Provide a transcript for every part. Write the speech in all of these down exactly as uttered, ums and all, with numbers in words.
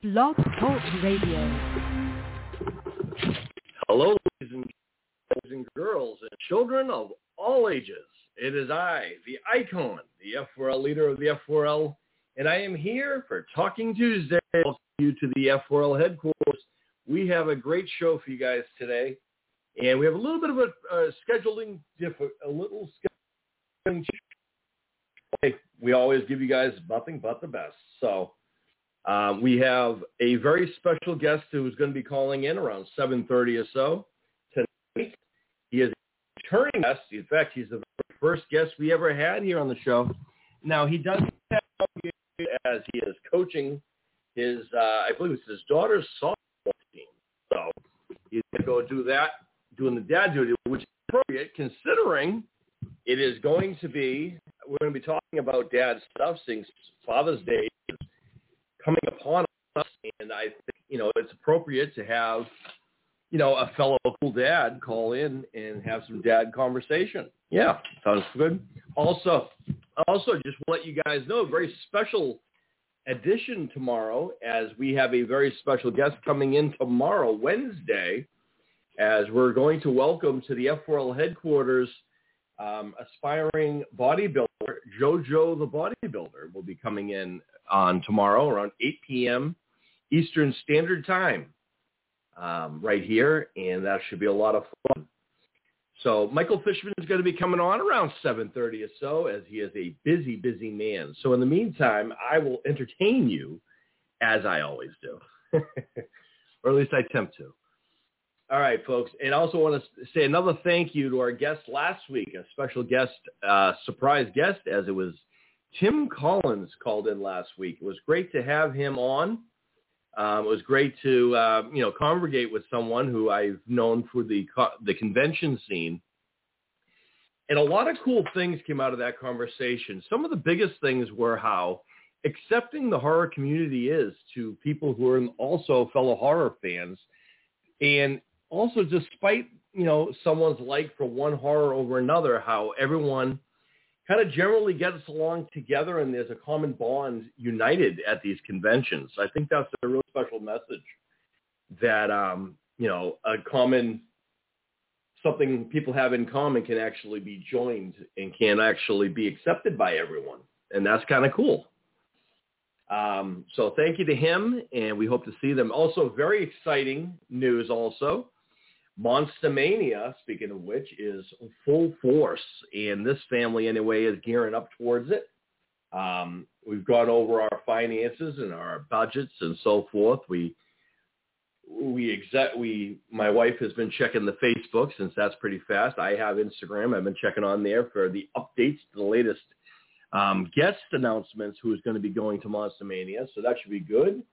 Blog Talk Radio. Hello, ladies and, boys and girls and children of all ages. It is I, the icon, the F four L leader of the F four L, and I am here for Talking Tuesday. Welcome you to the F four L headquarters. We have a great show for you guys today, and we have a little bit of a uh, scheduling diff, a little scheduling. Hey, we always give you guys nothing but the best. So um, we have a very special guest who is going to be calling in around seven thirty or so tonight. He is a returning guest. In fact, he's the very first guest we ever had here on the show. Now, he does have as he is coaching his, uh, I believe it's his daughter's softball team. So he's going to go do that, doing the dad duty, which is appropriate considering it is going to be, we're going to be talking about dad stuff since Father's Day is coming upon us, and I think, you know, it's appropriate to have, you know, a fellow cool dad call in and have some dad conversation. Yeah, sounds good. Also, also just want to let you guys know, a very special edition tomorrow, as we have a very special guest coming in tomorrow, Wednesday, as we're going to welcome to the F four L headquarters Um, aspiring bodybuilder, JoJo the Bodybuilder, will be coming in on tomorrow around eight p.m. Eastern Standard Time um, right here, and that should be a lot of fun. So Michael Fishman is going to be coming on around seven thirty or so, as he is a busy, busy man. So in the meantime, I will entertain you, as I always do, or at least I attempt to. All right, folks, and I also want to say another thank you to our guest last week, a special guest, uh, surprise guest, as it was Tim Collins called in last week. It was great to have him on. Um, it was great to, uh, you know, congregate with someone who I've known for the co- the convention scene. And a lot of cool things came out of that conversation. Some of the biggest things were how accepting the horror community is to people who are also fellow horror fans. And also, despite, you know, someone's like for one horror over another, how everyone kind of generally gets along together and there's a common bond united at these conventions. I think that's a real special message that, um, you know, a common, something people have in common can actually be joined and can actually be accepted by everyone. And that's kind of cool. Um, so thank you to him, and we hope to see them. Also, very exciting news also. Monster Mania, speaking of which, is full force, and this family, anyway, is gearing up towards it. Um, we've gone over our finances and our budgets and so forth. We, we, exa- we, my wife has been checking the Facebook, since that's pretty fast. I have Instagram. I've been checking on there for the updates to the latest um, guest announcements, who is going to be going to Monster Mania, so that should be good.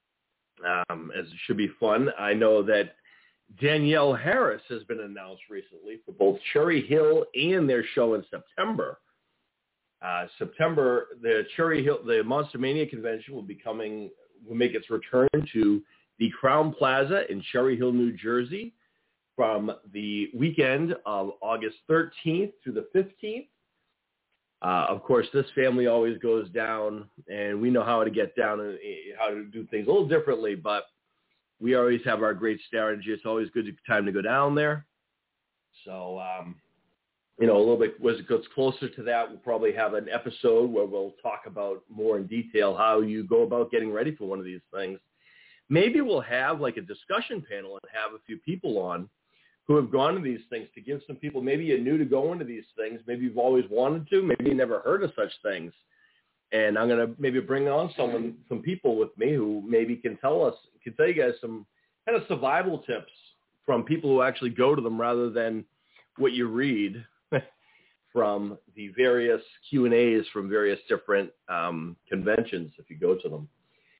Um, as it should be fun. I know that Danielle Harris has been announced recently for both Cherry Hill and their show in September. Uh, September, the Cherry Hill, the Monster Mania convention will be coming, will make its return to the Crown Plaza in Cherry Hill, New Jersey, from the weekend of August thirteenth through the fifteenth. Uh, of course, this family always goes down, and we know how to get down and how to do things a little differently, but we always have our great strategy. It's always good time to go down there. So, um, you know, a little bit, as it gets closer to that, we'll probably have an episode where we'll talk about more in detail how you go about getting ready for one of these things. Maybe we'll have like a discussion panel and have a few people on who have gone to these things, to give some people, maybe you're new to going to these things, maybe you've always wanted to, maybe you never heard of such things. And I'm going to maybe bring on someone, some people with me who maybe can tell us, can tell you guys some kind of survival tips from people who actually go to them, rather than what you read from the various Q and A's from various different um, conventions if you go to them.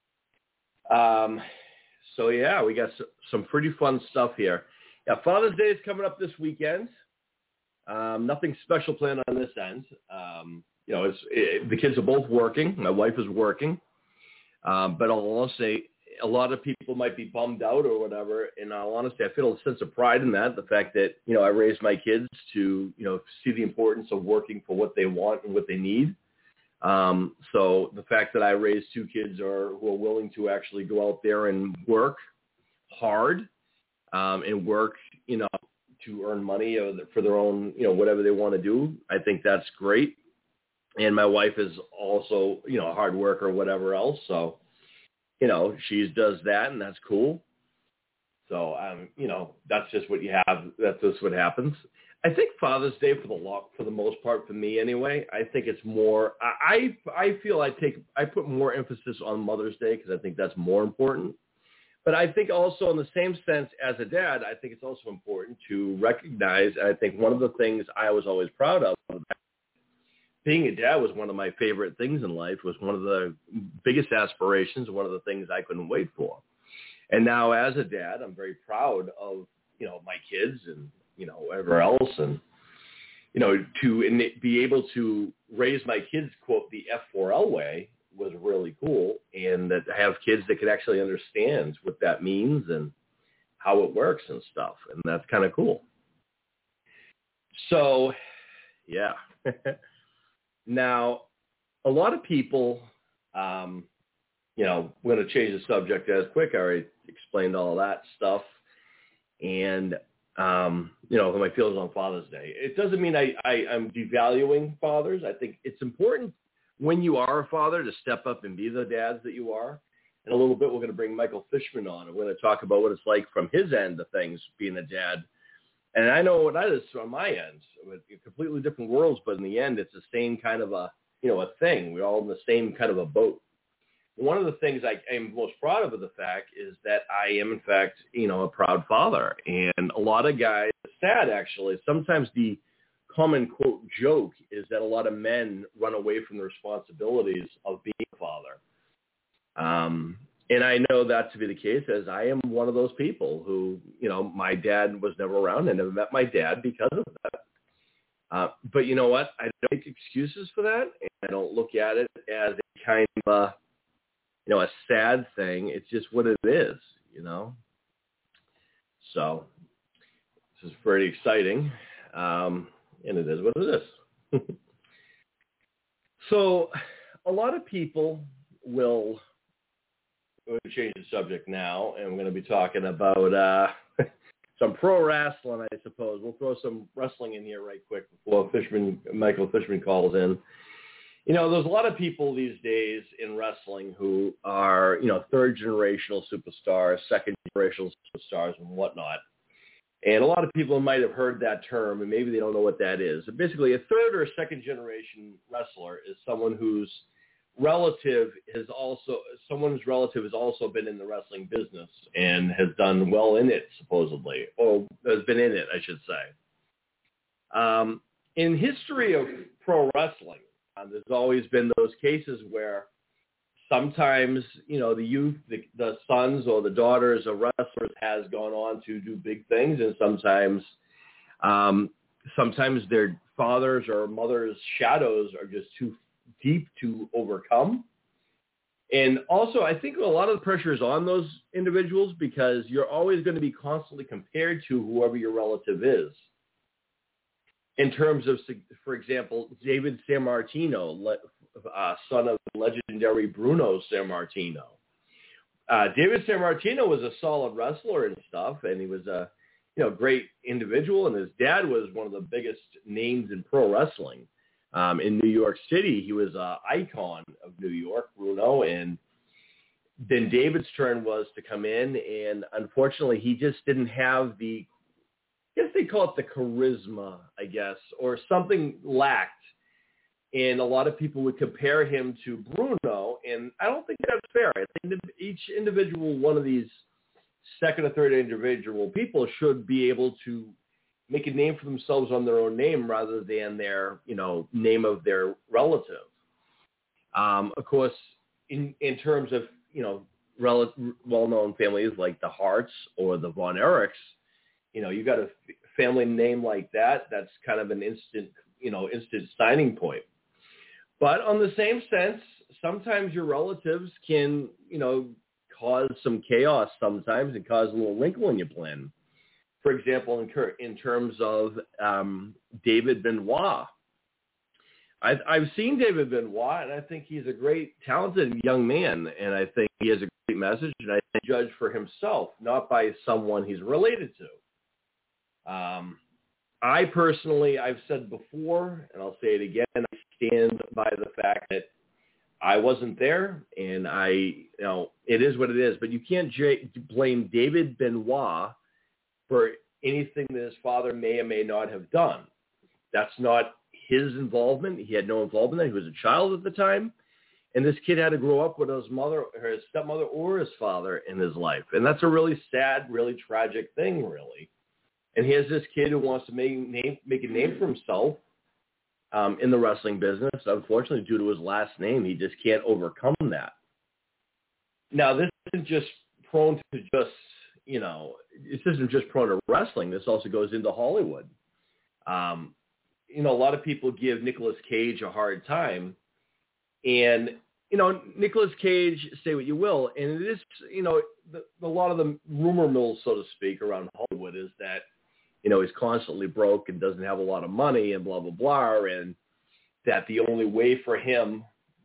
Um, so, yeah, we got some pretty fun stuff here. Yeah, Father's Day is coming up this weekend. Um, nothing special planned on this end. Um, you know, it's, it, the kids are both working. My wife is working. Um, but I'll also say a lot of people might be bummed out or whatever. In all honesty, I feel a sense of pride in that, the fact that, you know, I raised my kids to, you know, see the importance of working for what they want and what they need. Um, so the fact that I raised two kids are, who are willing to actually go out there and work hard um, and work, you know, to earn money for their own, you know, whatever they want to do, I think that's great. And my wife is also, you know, a hard worker or whatever else. So, you know, she does that, and that's cool. So, um, you know, that's just what you have. That's just what happens. I think Father's Day, for the lo- for the most part, for me anyway, I think it's more. I I feel I take I put more emphasis on Mother's Day because I think that's more important. But I think also in the same sense as a dad, I think it's also important to recognize. I think one of the things I was always proud of, being a dad was one of my favorite things in life. Was one of the biggest aspirations. One of the things I couldn't wait for. And now as a dad, I'm very proud of, you know, my kids and, you know, whatever else. And, you know, to and be able to raise my kids, quote, the F four L way was really cool. And that I have kids that can actually understand what that means and how it works and stuff. And that's kind of cool. So, yeah. Now, a lot of people, um, you know, we're going to change the subject as quick. I already explained all that stuff. And, um, you know, my feelings on Father's Day. It doesn't mean I, I, I'm devaluing fathers. I think it's important when you are a father to step up and be the dads that you are. In a little bit, we're going to bring Michael Fishman on, and we're going to talk about what it's like from his end of things, being a dad. And I know what that is on my end. With completely different worlds, but in the end, it's the same kind of a, you know, a thing. We're all in the same kind of a boat. One of the things I am most proud of, of the fact is that I am, in fact, you know, a proud father. And a lot of guys, it's sad actually, sometimes the common, quote, joke is that a lot of men run away from the responsibilities of being a father. Um, and I know that to be the case, as I am one of those people who, you know, my dad was never around. I never met my dad because of that. Uh, but you know what? I don't make excuses for that. And I don't look at it as a kind of a, you know, a sad thing. It's just what it is, you know. So this is pretty exciting, um, and it is what it is. So a lot of people will, we're going to change the subject now, and we're going to be talking about uh, some pro wrestling, I suppose. We'll throw some wrestling in here right quick before Fishman, Michael Fishman calls in. You know, there's a lot of people these days in wrestling who are, you know, third-generational superstars, second-generational superstars, and whatnot. And a lot of people might have heard that term, and maybe they don't know what that is. So basically, a third or a second-generation wrestler is someone whose relative is also, someone whose relative has also been in the wrestling business and has done well in it, supposedly, or has been in it, I should say. Um, in history of pro wrestling, Uh, there's always been those cases where sometimes, you know, the youth, the, the sons or the daughters of wrestlers has gone on to do big things, and sometimes, um, sometimes their fathers or mothers' shadows are just too deep to overcome. And also, I think a lot of the pressure is on those individuals because you're always going to be constantly compared to whoever your relative is. In terms of, for example, David Sammartino, uh, son of legendary Bruno Sammartino. Uh, David Sammartino was a solid wrestler and stuff, and he was a, you know, great individual. And his dad was one of the biggest names in pro wrestling um, in New York City. He was an icon of New York, Bruno. And then David's turn was to come in, and unfortunately, he just didn't have the, I guess they call it the charisma, I guess, or something lacked. And a lot of people would compare him to Bruno, and I don't think that's fair. I think that each individual, one of these second or third individual people should be able to make a name for themselves on their own name rather than their, you know, name of their relative. Um, of course, in, in terms of, you know, rel- well-known families like the Harts or the Von Erichs, you know, you got a f- family name like that, that's kind of an instant, you know, instant signing point. But on the same sense, sometimes your relatives can, you know, cause some chaos sometimes and cause a little wrinkle in your plan. For example, in, cur- in terms of um, David Benoit. I, I've seen David Benoit, and I think he's a great, talented young man, and I think he has a great message, and I think judge for himself, not by someone he's related to. Um, I personally, I've said before, and I'll say it again, I stand by the fact that I wasn't there, and I, you know, it is what it is, but you can't j- blame David Benoit for anything that his father may or may not have done. That's not his involvement. He had no involvement in that. He was a child at the time. And this kid had to grow up with his mother, or his stepmother, or his father in his life. And that's a really sad, really tragic thing, really. And here's this kid who wants to make, name, make a name for himself um, in the wrestling business. Unfortunately, due to his last name, he just can't overcome that. Now, this isn't just prone to just, you know, this isn't just prone to wrestling. This also goes into Hollywood. Um, you know, a lot of people give Nicolas Cage a hard time. And, you know, Nicolas Cage, say what you will, and it is, you know, the, a lot of the rumor mills, so to speak, around Hollywood is that, you know, he's constantly broke and doesn't have a lot of money and blah, blah, blah, and that the only way for him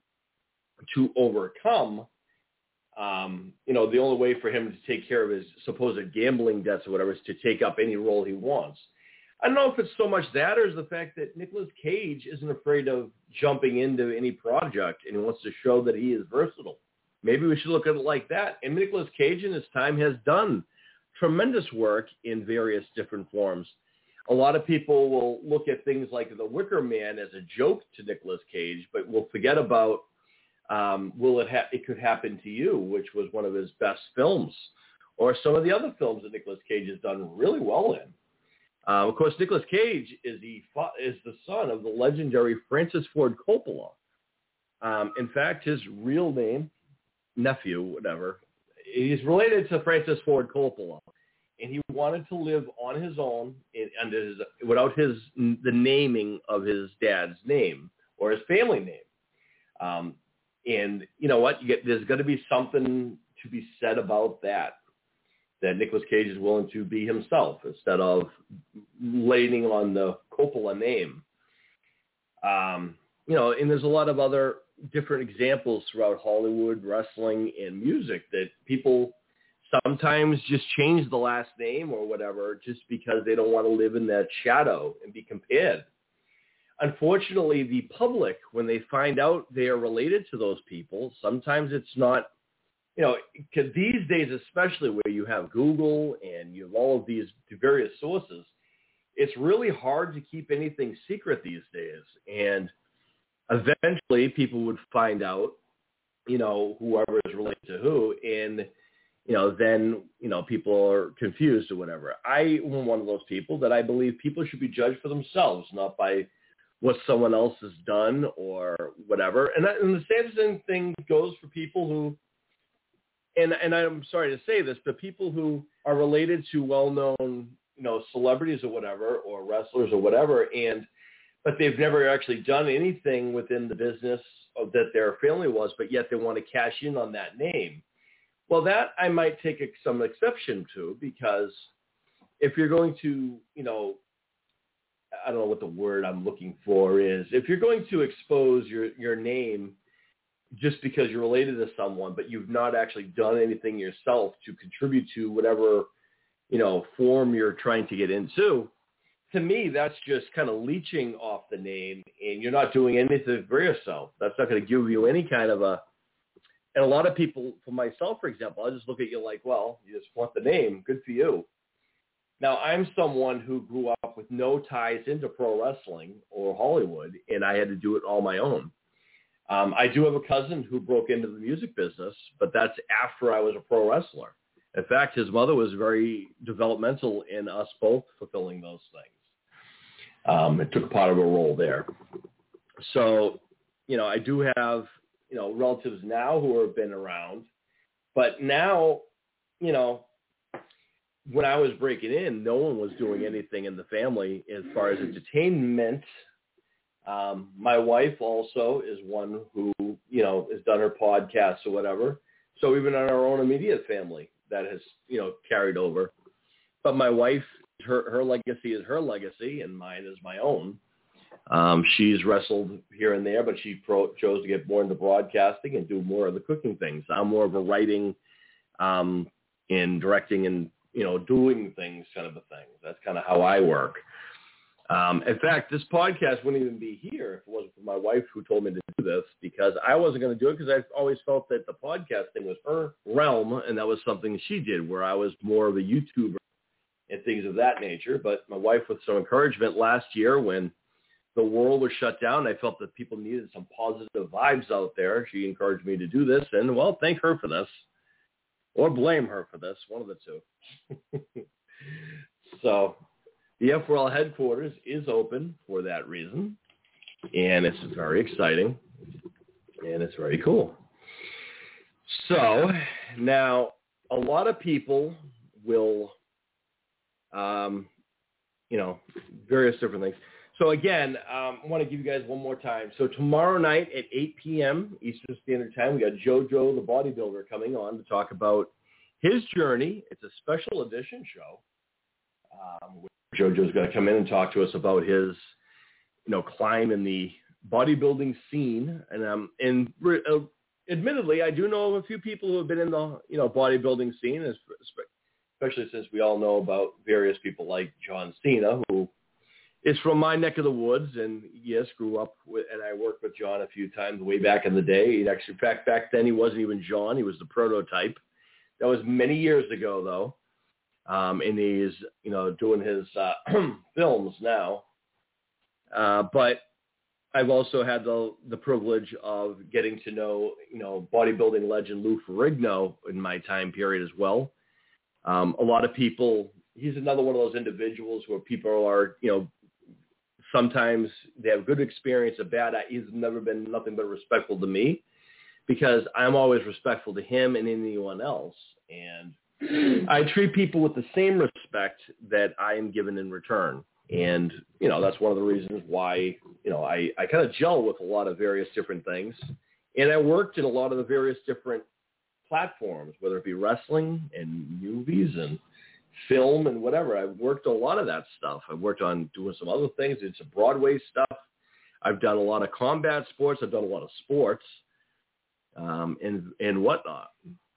to overcome, um, you know, the only way for him to take care of his supposed gambling debts or whatever is to take up any role he wants. I don't know if it's so much that or is the fact that Nicolas Cage isn't afraid of jumping into any project and he wants to show that he is versatile. Maybe we should look at it like that. And Nicolas Cage in his time has done tremendous work in various different forms. A lot of people will look at things like The Wicker Man as a joke to Nicolas Cage, but will forget about um, Will It Ha- It Could Happen to You, which was one of his best films, or some of the other films that Nicolas Cage has done really well in. Uh, of course, Nicolas Cage is the is the son of the legendary Francis Ford Coppola. Um, in fact, his real name, nephew, whatever, he's related to Francis Ford Coppola, and he wanted to live on his own in, under his, without his the naming of his dad's name or his family name. Um, and you know what? You get, there's going to be something to be said about that. That Nicolas Cage is willing to be himself instead of leaning on the Coppola name. Um, you know, and there's a lot of other different examples throughout Hollywood, wrestling, and music that people sometimes just change the last name or whatever just because they don't want to live in that shadow and be compared. Unfortunately, the public, when they find out they are related to those people, sometimes it's not, you know, 'cause these days, especially where you have Google and you have all of these various sources, it's really hard to keep anything secret these days. And eventually people would find out, you know, whoever is related to who. And, you know, then, you know, people are confused or whatever. I am one of those people that I believe people should be judged for themselves, not by what someone else has done or whatever. And, that, and the same thing goes for people who, And and I'm sorry to say this, but people who are related to well-known, you know, celebrities or whatever, or wrestlers or whatever, and but they've never actually done anything within the business that their family was, but yet they want to cash in on that name. Well, that I might take some exception to, because if you're going to, you know, I don't know what the word I'm looking for is. If you're going to expose your, your name just because you're related to someone, but you've not actually done anything yourself to contribute to whatever, you know, form you're trying to get into, to me, that's just kind of leeching off the name, and you're not doing anything for yourself. That's not going to give you any kind of a, and a lot of people, for myself, for example, I just look at you like, well, you just want the name. Good for you. Now, I'm someone who grew up with no ties into pro wrestling or Hollywood, and I had to do it all my own. Um, I do have a cousin who broke into the music business, but that's after I was a pro wrestler. In fact, his mother was very developmental in us both fulfilling those things. Um, it took part of a role there. So, you know, I do have, you know, relatives now who have been around, but now, you know, when I was breaking in, no one was doing anything in the family as far as entertainment. Um, my wife also is one who, you know, has done her podcasts or whatever. So even in our own immediate family, that has, you know, carried over. But my wife, her her legacy is her legacy, and mine is my own. Um, she's wrestled here and there, but she pro- chose to get more into broadcasting and do more of the cooking things. I'm more of a writing um, and directing and, you know, doing things kind of a thing. That's kind of how I work. Um, in fact, this podcast wouldn't even be here if it wasn't for my wife who told me to do this, because I wasn't going to do it because I always felt that the podcasting was her realm, and that was something she did, where I was more of a YouTuber and things of that nature. But my wife, with some encouragement last year when the world was shut down, I felt that people needed some positive vibes out there. She encouraged me to do this, and, well, thank her for this, or blame her for this, one of the two. So the F four L headquarters is open for that reason, and it's very exciting, and it's very cool. So now a lot of people will, um, you know, various different things. So again, um, I want to give you guys one more time. So tomorrow night at eight p.m. Eastern Standard Time, we got JoJo the Bodybuilder coming on to talk about his journey. It's a special edition show. Um, JoJo's going to come in and talk to us about his, you know, climb in the bodybuilding scene. And um, and uh, admittedly, I do know of a few people who have been in the, you know, bodybuilding scene, especially since we all know about various people like John Cena, who is from my neck of the woods, and yes, grew up with, and I worked with John a few times way back in the day. He actually, in fact, back then he wasn't even John; he was the prototype. That was many years ago, though. Um, and he's, you know, doing his uh, films now. Uh, but I've also had the the privilege of getting to know, you know, bodybuilding legend Lou Ferrigno in my time period as well. Um, a lot of people, he's another one of those individuals where people are, you know, sometimes they have good experience, a bad. He's never been nothing but respectful to me, because I'm always respectful to him and anyone else. And I treat people with the same respect that I am given in return. And, you know, that's one of the reasons why, you know, I, I kind of gel with a lot of various different things. And I worked in a lot of the various different platforms, whether it be wrestling and movies and film and whatever. I've worked a lot of that stuff. I've worked on doing some other things. It's some Broadway stuff. I've done a lot of combat sports. I've done a lot of sports um, and, and whatnot.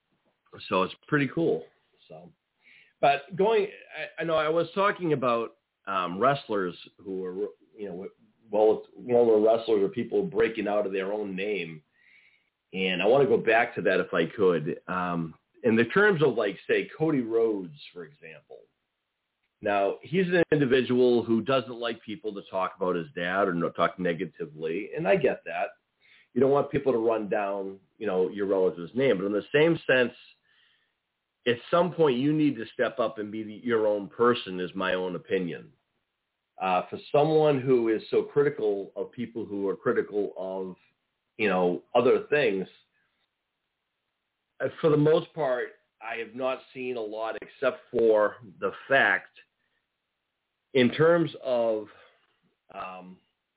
So it's pretty cool. So, but going, I, I know I was talking about um, wrestlers who are, you know, well, well-known wrestlers or people breaking out of their own name. And I want to go back to that if I could. Um, in the terms of, like, say, Cody Rhodes, for example. Now, he's an individual who doesn't like people to talk about his dad or no, talk negatively, and I get that. You don't want people to run down, you know, your relative's name. But in the same sense, at some point, you need to step up and be the, your own person, is my own opinion. Uh, for someone who is so critical of people who are critical of, you know, other things, uh, for the most part, I have not seen a lot except for the fact, in terms of, um,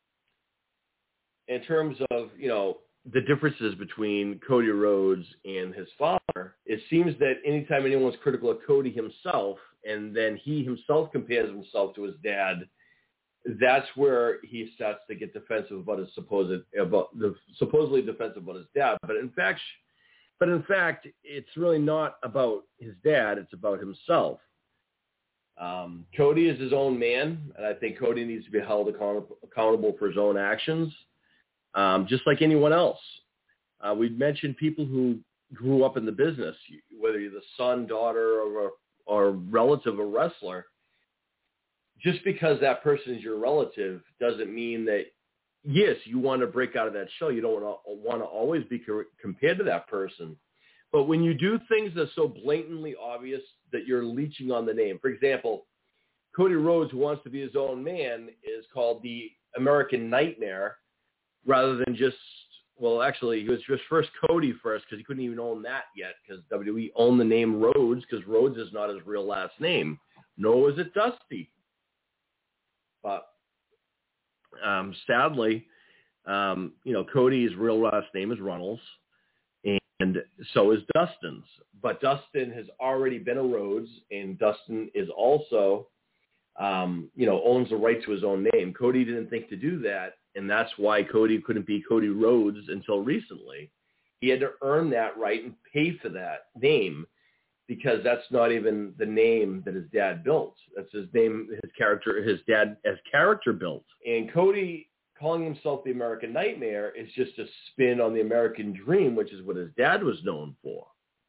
in terms of, you know, the differences between Cody Rhodes and his father, it seems that anytime anyone's critical of Cody himself, and then he himself compares himself to his dad, that's where he starts to get defensive about his supposed, about the supposedly defensive about his dad. But in fact, but in fact, it's really not about his dad. It's about himself. Um, Cody is his own man, and I think Cody needs to be held account- accountable for his own actions. Um, just like anyone else. Uh, we mentioned people who grew up in the business, whether you're the son, daughter, or, or relative of a wrestler. Just because that person is your relative doesn't mean that, yes, you want to break out of that shell. You don't want to, want to always be co- compared to that person. But when you do things that are so blatantly obvious that you're leeching on the name. For example, Cody Rhodes, who wants to be his own man, is called the American Nightmare, rather than just, well, actually, he was just first Cody first because he couldn't even own that yet because W W E owned the name Rhodes because Rhodes is not his real last name. Nor was it Dusty. But um, sadly, um, you know, Cody's real last name is Runnels, and so is Dustin's. But Dustin has already been a Rhodes, and Dustin is also um, you know, owns the right to his own name. Cody didn't think to do that, and that's why Cody couldn't be Cody Rhodes until recently. He had to earn that right and pay for that name, because that's not even the name that his dad built. That's his name, his character, his dad as character built. And Cody calling himself the American Nightmare is just a spin on the American Dream, which is what his dad was known for.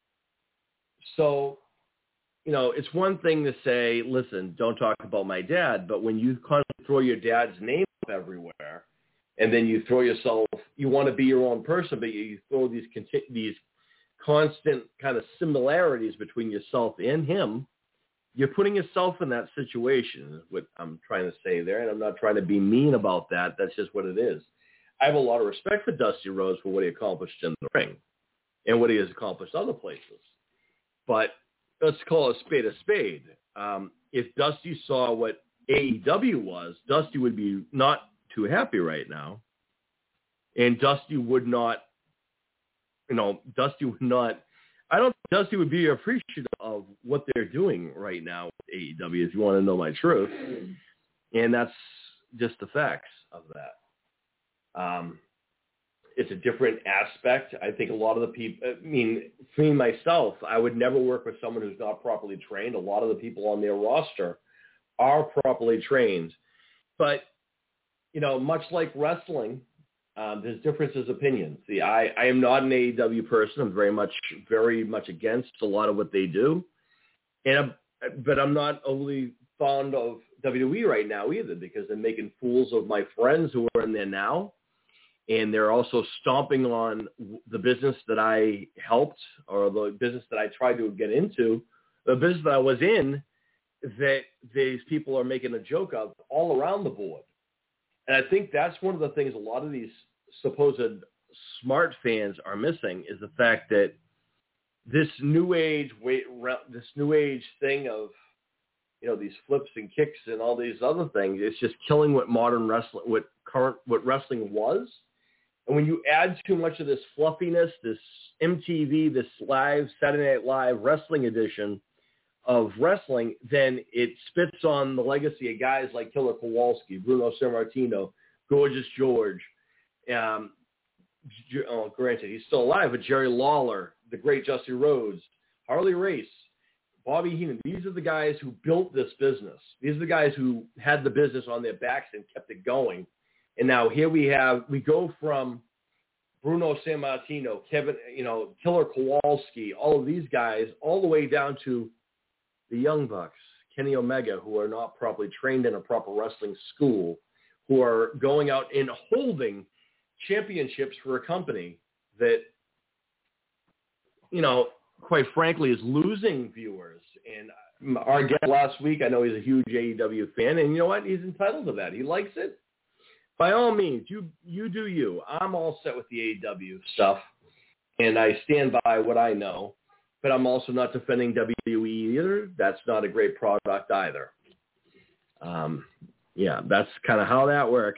So, you know, it's one thing to say, listen, don't talk about my dad, but when you constantly throw your dad's name up everywhere, and then you throw yourself, you want to be your own person, but you throw these these constant kind of similarities between yourself and him, you're putting yourself in that situation, is what I'm trying to say there, and I'm not trying to be mean about that. That's just what it is. I have a lot of respect for Dusty Rhodes for what he accomplished in the ring and what he has accomplished other places. But let's call a spade a spade. Um, if Dusty saw what A E W was, Dusty would be not too happy right now, and Dusty would not You know, Dusty would not, I don't think Dusty would be appreciative of what they're doing right now with A E W, if you want to know my truth. And that's just the facts of that. Um, it's a different aspect. I think a lot of the people, I mean, for me, myself, I would never work with someone who's not properly trained. A lot of the people on their roster are properly trained. But, you know, much like wrestling, Um, there's differences of opinions. See, I, I am not an A E W person. I'm very much, very much against a lot of what they do. And I'm, but I'm not overly fond of W W E right now either, because they're making fools of my friends who are in there now. And they're also stomping on the business that I helped, or the business that I tried to get into, the business that I was in, that these people are making a joke of all around the board. And I think that's one of the things a lot of these supposed smart fans are missing, is the fact that this new age, this new age thing of, you know, these flips and kicks and all these other things, it's just killing what modern wrestling, what current, what wrestling was. And when you add too much of this fluffiness, this M T V, this live Saturday Night Live wrestling edition of wrestling, then it spits on the legacy of guys like Killer Kowalski, Bruno Sammartino, Gorgeous George. Um, oh, granted, he's still alive, but Jerry Lawler, the great Dusty Rhodes, Harley Race, Bobby Heenan. These are the guys who built this business. These are the guys who had the business on their backs and kept it going. And now here we have, we go from Bruno Sammartino, Kevin, you know, Killer Kowalski, all of these guys, all the way down to the Young Bucks, Kenny Omega, who are not properly trained in a proper wrestling school, who are going out and holding championships for a company that, you know, quite frankly, is losing viewers. And our guest last week, I know he's a huge A E W fan, and you know what? He's entitled to that. He likes it. By all means, you you do you. I'm all set with the A E W stuff, and I stand by what I know. But I'm also not defending W W E either. That's not a great product either. Um, yeah, that's kind of how that works.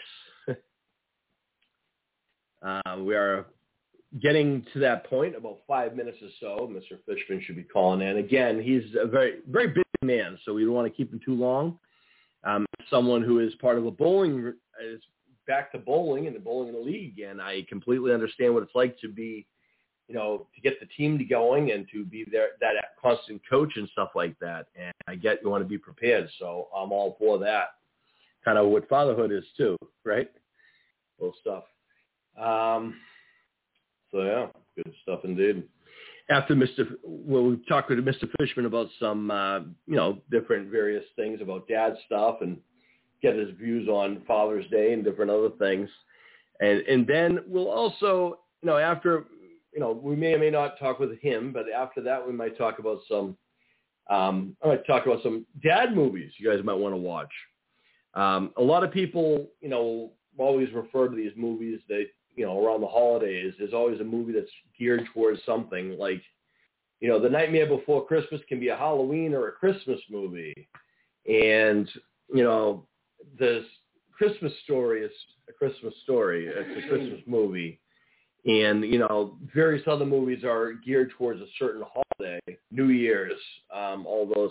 uh, we are getting to that point, about five minutes or so. Mister Fishman should be calling in. Again, he's a very, very busy man, so we don't want to keep him too long. Um, someone who is part of a bowling, is back to bowling and the bowling in the league again. I completely understand what it's like to be, you know, to get the team to going and to be there, that constant coach and stuff like that. And I get you want to be prepared, so I'm all for that. Kind of what fatherhood is too, right? Little stuff. Um, so yeah, good stuff indeed. After Mister Well, we talked with Mister Fishman about some, uh, you know, different various things about dad stuff and get his views on Father's Day and different other things. And and then we'll also, you know, after, you know, we may or may not talk with him, but after that we might talk about some, um, I might talk about some dad movies you guys might want to watch. Um, a lot of people, you know, always refer to these movies that, you know, around the holidays, there's always a movie that's geared towards something like, you know, The Nightmare Before Christmas can be a Halloween or a Christmas movie. And, you know, this Christmas Story is a Christmas story. It's a Christmas movie. And, you know, various other movies are geared towards a certain holiday, New Year's, um, all those.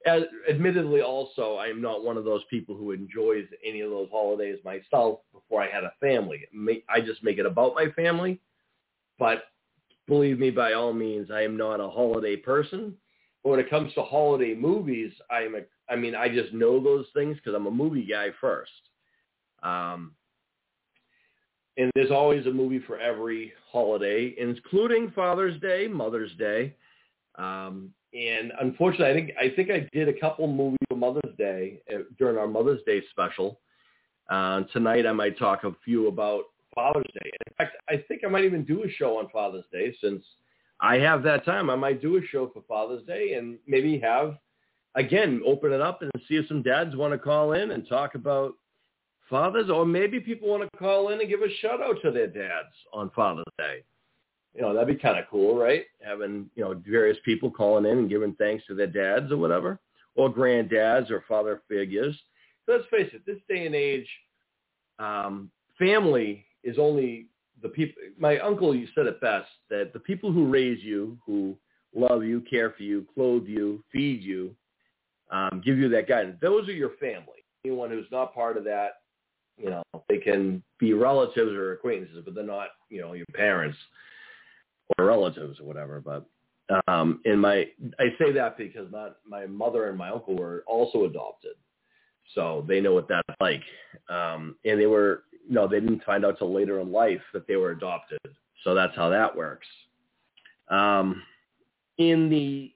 as, admittedly, also, I am not one of those people who enjoys any of those holidays myself before I had a family. I just make it about my family. But believe me, by all means, I am not a holiday person. But when it comes to holiday movies, I am a, I mean, I just know those things because I'm a movie guy first. Um, and there's always a movie for every holiday, including Father's Day, Mother's Day. Um, and unfortunately, I think I think I did a couple movies for Mother's Day uh, during our Mother's Day special. Uh, tonight, I might talk a few about Father's Day. In fact, I think I might even do a show on Father's Day since I have that time. I might do a show for Father's Day and maybe have, again, open it up and see if some dads want to call in and talk about fathers, or maybe people want to call in and give a shout out to their dads on Father's Day. You know, that'd be kind of cool, right? Having, you know, various people calling in and giving thanks to their dads or whatever, or granddads or father figures. So let's face it, this day and age, um, family is only the people. My uncle, you said it best, that the people who raise you, who love you, care for you, clothe you, feed you, um, give you that guidance, those are your family. Anyone who's not part of that, you know, they can be relatives or acquaintances, but they're not, you know, your parents or relatives or whatever. But um, in my, I say that because my, my mother and my uncle were also adopted. So they know what that's like. Um, and they were, you know, they didn't find out till later in life that they were adopted. So that's how that works. Um, in the,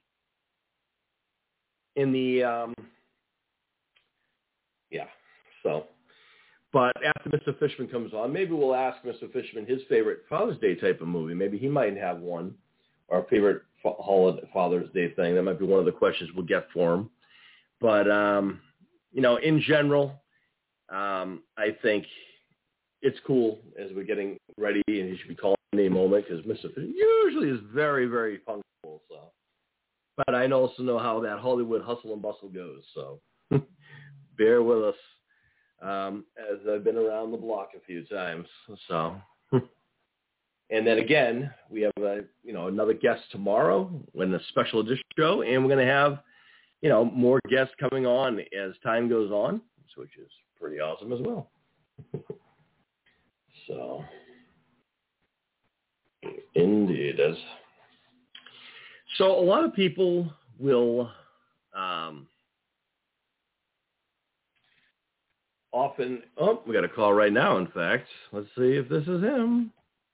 in the, um, yeah, so. But after Mister Fishman comes on, maybe we'll ask Mister Fishman his favorite Father's Day type of movie. Maybe he might have one, or a favorite holiday Father's Day thing. That might be one of the questions we'll get for him. But, um, you know, in general, um, I think it's cool as we're getting ready, and he should be calling any moment because Mister Fishman usually is very, very punctual. So, but I also know how that Hollywood hustle and bustle goes. So bear with us. Um, as I've been around the block a few times. So, and then again, we have a, you know, another guest tomorrow in a special edition show, and we're going to have, you know, more guests coming on as time goes on, which is pretty awesome as well. So, indeed, as so a lot of people will, um, often, oh, we got a call right now, in fact. Let's see if this is him.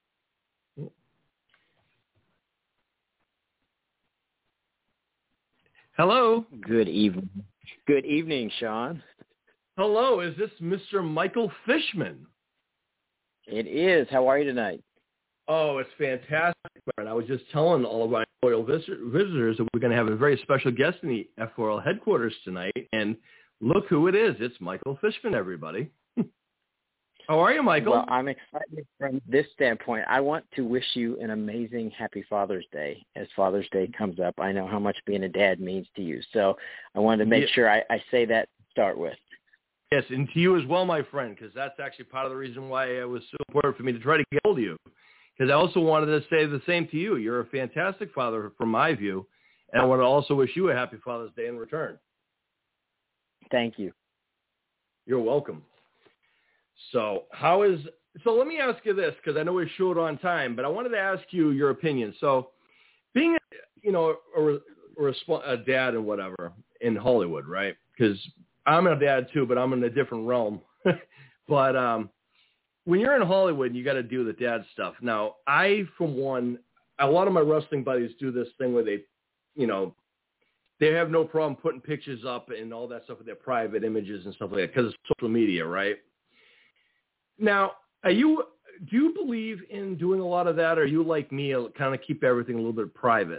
Hello. Good evening. Good evening, Sean. Hello. Is this Mister Michael Fishman? It is. How are you tonight? Oh, it's fantastic. And I was just telling all of my loyal visitors that we're going to have a very special guest in the F four L headquarters tonight. And look who it is. It's Michael Fishman, everybody. How are you, Michael? Well, I'm excited from this standpoint. I want to wish you an amazing happy Father's Day as Father's Day comes up. I know how much being a dad means to you. So I wanted to make yeah. sure I, I say that to start with. Yes, and to you as well, my friend, because that's actually part of the reason why it was so important for me to try to get hold of you. Because I also wanted to say the same to you. You're a fantastic father from my view, and I want to also wish you a happy Father's Day in return. Thank you. You're welcome. So how is so let me ask you this, because I know we're short on time, but I wanted to ask you your opinion. So being, you know, a, a, a dad and whatever in Hollywood, right? Because I'm a dad too, but I'm in a different realm. But um, when you're in Hollywood, you got to do the dad stuff. Now, I, for one, a lot of my wrestling buddies do this thing where they, you know, they have no problem putting pictures up and all that stuff with their private images and stuff like that because of social media, right? Now, are you, do you believe in doing a lot of that, or are you like me, kind of keep everything a little bit private?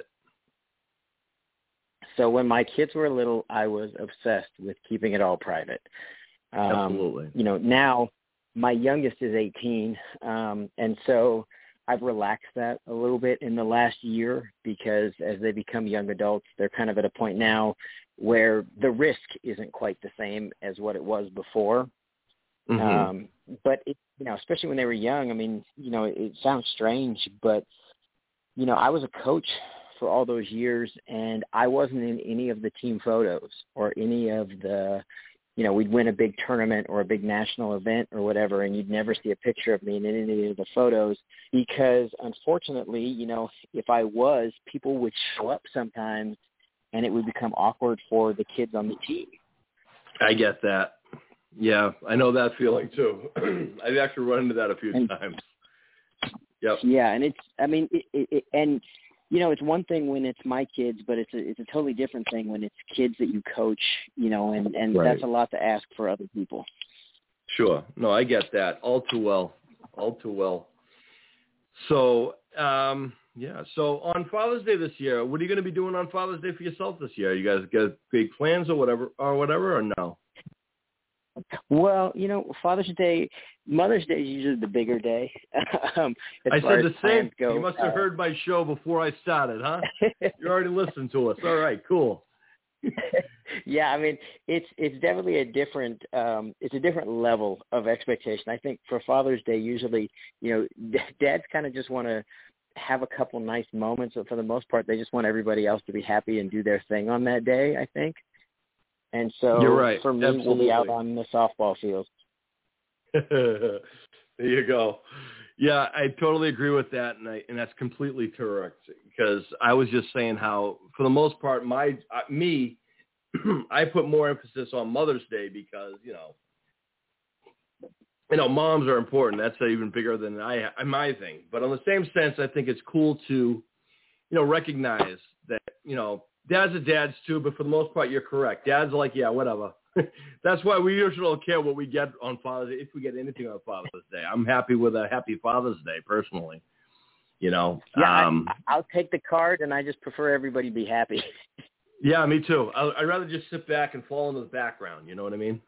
So when my kids were little, I was obsessed with keeping it all private. Um, Absolutely. You know, now my youngest is eighteen, um, and so I've relaxed that a little bit in the last year because as they become young adults, they're kind of at a point now where the risk isn't quite the same as what it was before. Mm-hmm. Um, but, it, you know, especially when they were young, I mean, you know, it, it sounds strange, but, you know, I was a coach for all those years, and I wasn't in any of the team photos or any of the, you know, we'd win a big tournament or a big national event or whatever, and you'd never see a picture of me in any of the photos because, unfortunately, you know, if I was, people would show up sometimes, and it would become awkward for the kids on the team. I get that. Yeah, I know that feeling too. I've actually run into that a few and, times. Yep. Yeah, and it's, I mean, it, it, it, and, you know, it's one thing when it's my kids, but it's a, it's a totally different thing when it's kids that you coach, you know, and, and right. that's a lot to ask for other people. Sure. No, I get that all too well, all too well. So, um, yeah, so on Father's Day this year, what are you going to be doing on Father's Day for yourself this year? You guys got big plans or whatever, or whatever, or no? Well, you know, Father's Day, Mother's Day is usually the bigger day. um, I said the same. Go, you must have uh, heard my show before I started, huh? You already listened to us. All right, cool. Yeah, I mean, it's it's definitely a different um, it's a different level of expectation. I think for Father's Day, usually, you know, dads kind of just want to have a couple nice moments, but for the most part, they just want everybody else to be happy and do their thing on that day, I think. And so You're right. for me, Absolutely. we'll be out on the softball field. There you go. Yeah, I totally agree with that, and I, and that's completely correct. Because I was just saying how, for the most part, my uh, me, I put more emphasis on Mother's Day because you know, you know, moms are important. That's even bigger than I my thing. But on the same sense, I think it's cool to, you know, recognize that you know. Dads are dads too, but for the most part, you're correct. Dads are like, yeah, whatever. That's why we usually don't care what we get on Father's Day, if we get anything on Father's Day. I'm happy with a happy Father's Day, personally. You know. Yeah, um, I, I'll take the card, and I just prefer everybody be happy. Yeah, me too. I, I'd rather just sit back and fall into the background. You know what I mean?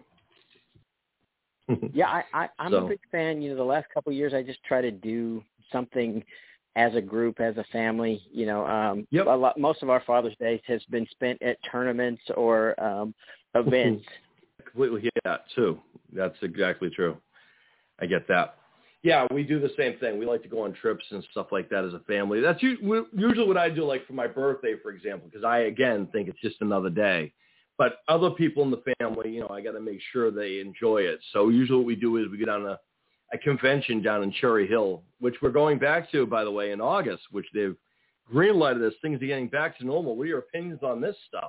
Yeah, I, I, I'm so. a big fan. You know, the last couple of years, I just try to do something as a group, as a family. You know, um, yep. a lot, most of our Father's Days has been spent at tournaments or um, events. Completely get that, too. That's exactly true. I get that. Yeah, we do the same thing. We like to go on trips and stuff like that as a family. That's usually what I do, like for my birthday, for example, because I, again, think it's just another day. But other people in the family, you know, I got to make sure they enjoy it. So usually what we do is we get on a a convention down in Cherry Hill, which we're going back to, by the way, in August, which they've green-lighted us. Things are getting back to normal. What are your opinions on this stuff?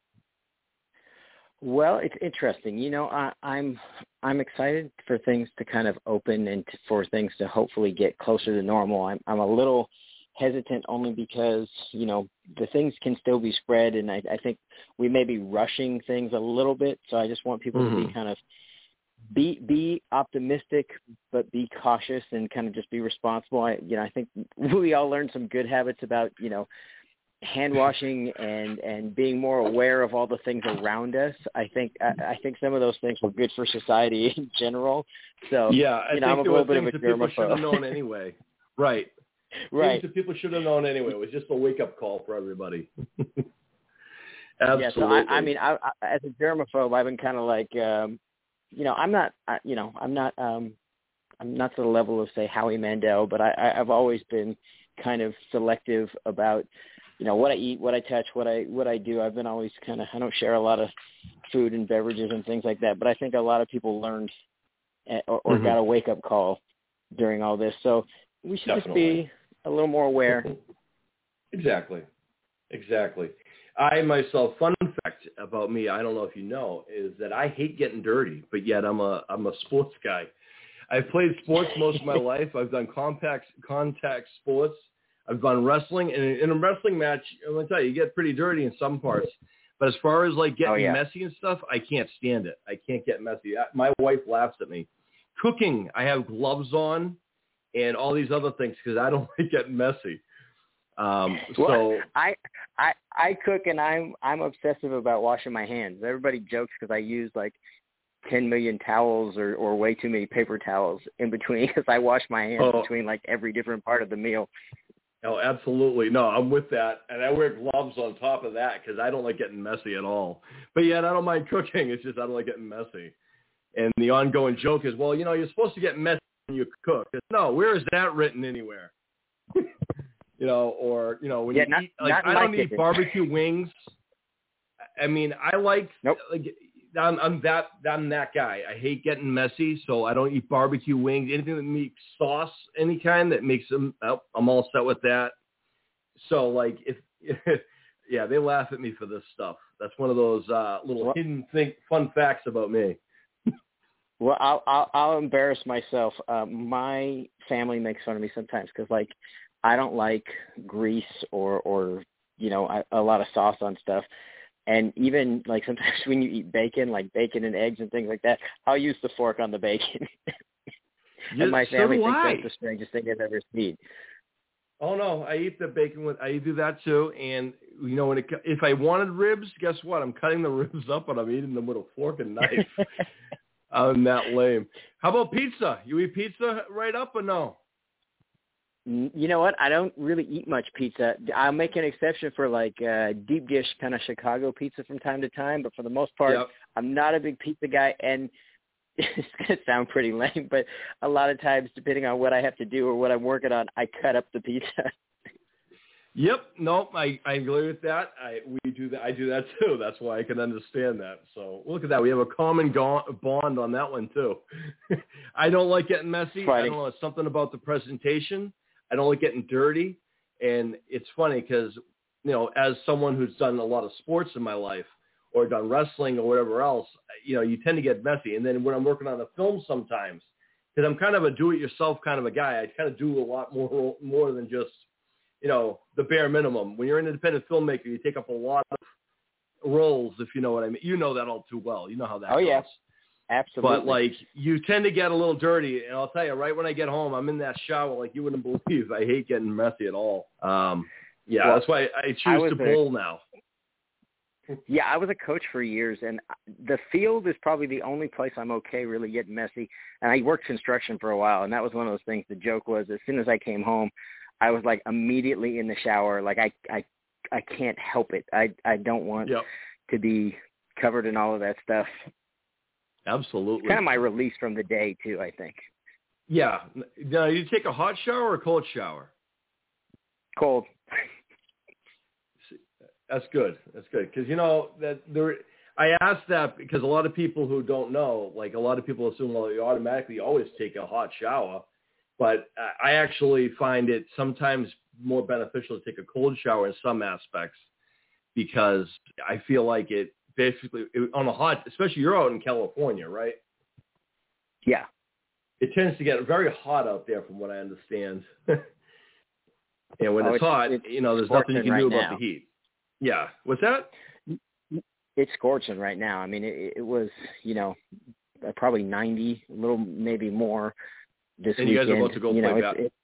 Well, it's interesting. You know, I, I'm I'm excited for things to kind of open and to, for things to hopefully get closer to normal. I'm I'm a little hesitant only because, you know, the things can still be spread, and I, I think we may be rushing things a little bit. So I just want people mm-hmm. to be kind of Be be optimistic, but be cautious and kind of just be responsible. I, you know, I think we all learned some good habits about, you know, hand washing and, and being more aware of all the things around us. I think I, I think some of those things were good for society in general. So yeah, I you know, think I'm a there little were bit things of a that people should have germaphobe. known anyway. Right. Right. Things that people should have known anyway. It was just a wake up call for everybody. Absolutely. Yeah. So I, I mean, I, I, as a germaphobe, I've been kind of like. Um, You know, I'm not, you know, I'm not, um, I'm not to the level of, say, Howie Mandel, but I, I've always been kind of selective about, you know, what I eat, what I touch, what I, what I do. I've been always kind of, I don't share a lot of food and beverages and things like that, but I think a lot of people learned or, or mm-hmm. got a wake up call during all this. So we should Definitely. just be a little more aware. Exactly. Exactly. I myself, fun fact about me, I don't know if you know, is that I hate getting dirty, but yet I'm a I'm a sports guy. I've played sports most of my life. I've done compact contact sports. I've done wrestling, and in a wrestling match, I'm gonna tell you, you get pretty dirty in some parts. But as far as like getting oh, yeah. messy and stuff, I can't stand it. I can't get messy. My wife laughs at me. Cooking, I have gloves on, and all these other things because I don't like getting messy. Um, well, so I, I, I cook and I'm, I'm obsessive about washing my hands. Everybody jokes because I use like ten million towels or, or way too many paper towels in between because I wash my hands oh. between like every different part of the meal. Oh, absolutely. No, I'm with that. And I wear gloves on top of that because I don't like getting messy at all. But yet I don't mind cooking. It's just I don't like getting messy. And the ongoing joke is, well, you know, you're supposed to get messy when you cook. No, where is that written anywhere? you know, or, you know, when yeah, you not, eat, like, not I don't eat kitchen. barbecue wings. I mean, I like, nope. like, I'm, I'm that, I'm that guy. I hate getting messy, so I don't eat barbecue wings. Anything that makes sauce, any kind that makes them, oh, I'm all set with that. So, like, if, yeah, they laugh at me for this stuff. That's one of those uh, little well, hidden think, fun facts about me. Well, I'll, I'll, I'll embarrass myself. Uh, my family makes fun of me sometimes because, like, I don't like grease or, or you know, a, a lot of sauce on stuff. And even, like, sometimes when you eat bacon, like bacon and eggs and things like that, I'll use the fork on the bacon. Yeah, and my family so thinks I. that's the strangest thing I've ever seen. Oh, no, I eat the bacon with, I do that too. And, you know, when it, if I wanted ribs, guess what? I'm cutting the ribs up and I'm eating them with a fork and knife. I'm that lame. How about pizza? You eat pizza right up or no? You know what? I don't really eat much pizza. I'll make an exception for like uh, deep dish kind of Chicago pizza from time to time, but for the most part, Yep. I'm not a big pizza guy. And it's going to sound pretty lame, but a lot of times, depending on what I have to do or what I'm working on, I cut up the pizza. Yep. Nope. I, I agree with that. I we do that. I do that too. That's why I can understand that. So look at that. We have a common go- bond on that one too. I don't like getting messy. Funny. I don't know. It's something about the presentation. I don't like getting dirty. And it's funny because, you know, as someone who's done a lot of sports in my life or done wrestling or whatever else, you know, you tend to get messy. And then when I'm working on a film sometimes, because I'm kind of a do-it-yourself kind of a guy, I kind of do a lot more more than just, you know, the bare minimum. When you're an independent filmmaker, you take up a lot of roles, if you know what I mean. You know that all too well. You know how that oh, goes. yeah. Absolutely. But, like, you tend to get a little dirty. And I'll tell you, right when I get home, I'm in that shower like you wouldn't believe. I hate getting messy at all. Um, yeah, well, that's why I choose I to a, bowl now. Yeah, I was a coach for years, and the field is probably the only place I'm okay really getting messy. And I worked construction for a while, and that was one of those things. The joke was as soon as I came home, I was, like, immediately in the shower. Like, I I, I can't help it. I, I don't want Yep. to be covered in all of that stuff. Absolutely. It's kind of my release from the day, too, I think. Yeah. Now, you take a hot shower or a cold shower? Cold. That's good. That's good. Because, you know, that there, I asked that because a lot of people who don't know, like a lot of people assume, well, you automatically always take a hot shower. But I actually find it sometimes more beneficial to take a cold shower in some aspects because I feel like it basically, on a hot, especially you're out in California, right? Yeah. It tends to get very hot out there from what I understand. And when oh, it's, it's hot, it's you know, there's nothing you can right do now. about the heat. Yeah. What's that? It's scorching right now. I mean, it, it was, you know, probably ninety, a little maybe more this and weekend. And you guys are about to go you play know, bat. it,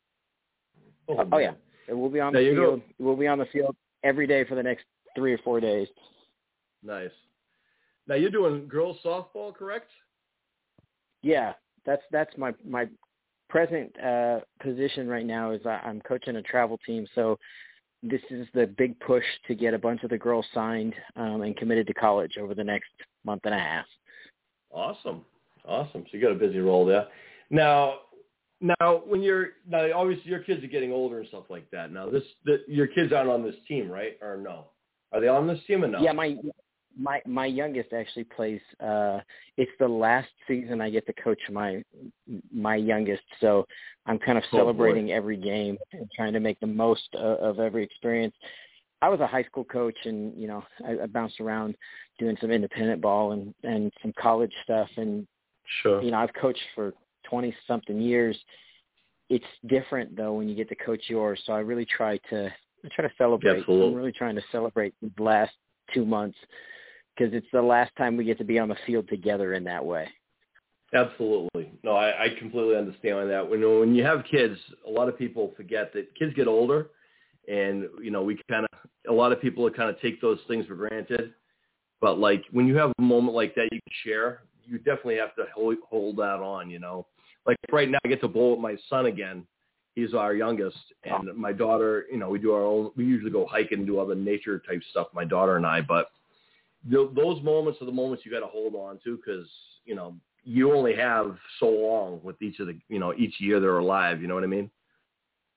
oh, oh, yeah. We'll be on there the you field. go. We'll be on the field every day for the next three or four days. Nice. Now, you're doing girls softball, correct? Yeah, that's that's my, my present uh, position right now is I, I'm coaching a travel team. So this is the big push to get a bunch of the girls signed um, and committed to college over the next month and a half. Awesome. Awesome. So you got a busy role there. Now, now when you're, now obviously your kids are getting older and stuff like that. Now this, the, your kids aren't on this team, right? Or no? Are they on this team or no? Yeah, my my my youngest actually plays. Uh, it's the last season I get to coach my my youngest, so I'm kind of Oh, celebrating boy. every game and trying to make the most uh, of every experience. I was a high school coach, and you know I, I bounced around doing some independent ball and and some college stuff, and Sure. you know I've coached for twenty something years. It's different though when you get to coach yours, so I really try to I try to celebrate. Absolutely. I'm really trying to celebrate the last two months. Because it's the last time we get to be on the field together in that way. Absolutely. No, I, I completely understand that. When when you have kids, a lot of people forget that kids get older, and you know we kind of a lot of people kind of take those things for granted. But like when you have a moment like that, you can share. You definitely have to hold, hold that on. You know, like right now, I get to bowl with my son again. He's our youngest, and my daughter. You know, we do our own. We usually go hiking and do other nature type stuff. My daughter and I, but. Those moments are the moments you got to hold on to because, you know, you only have so long with each of the, you know, each year they're alive. You know what I mean?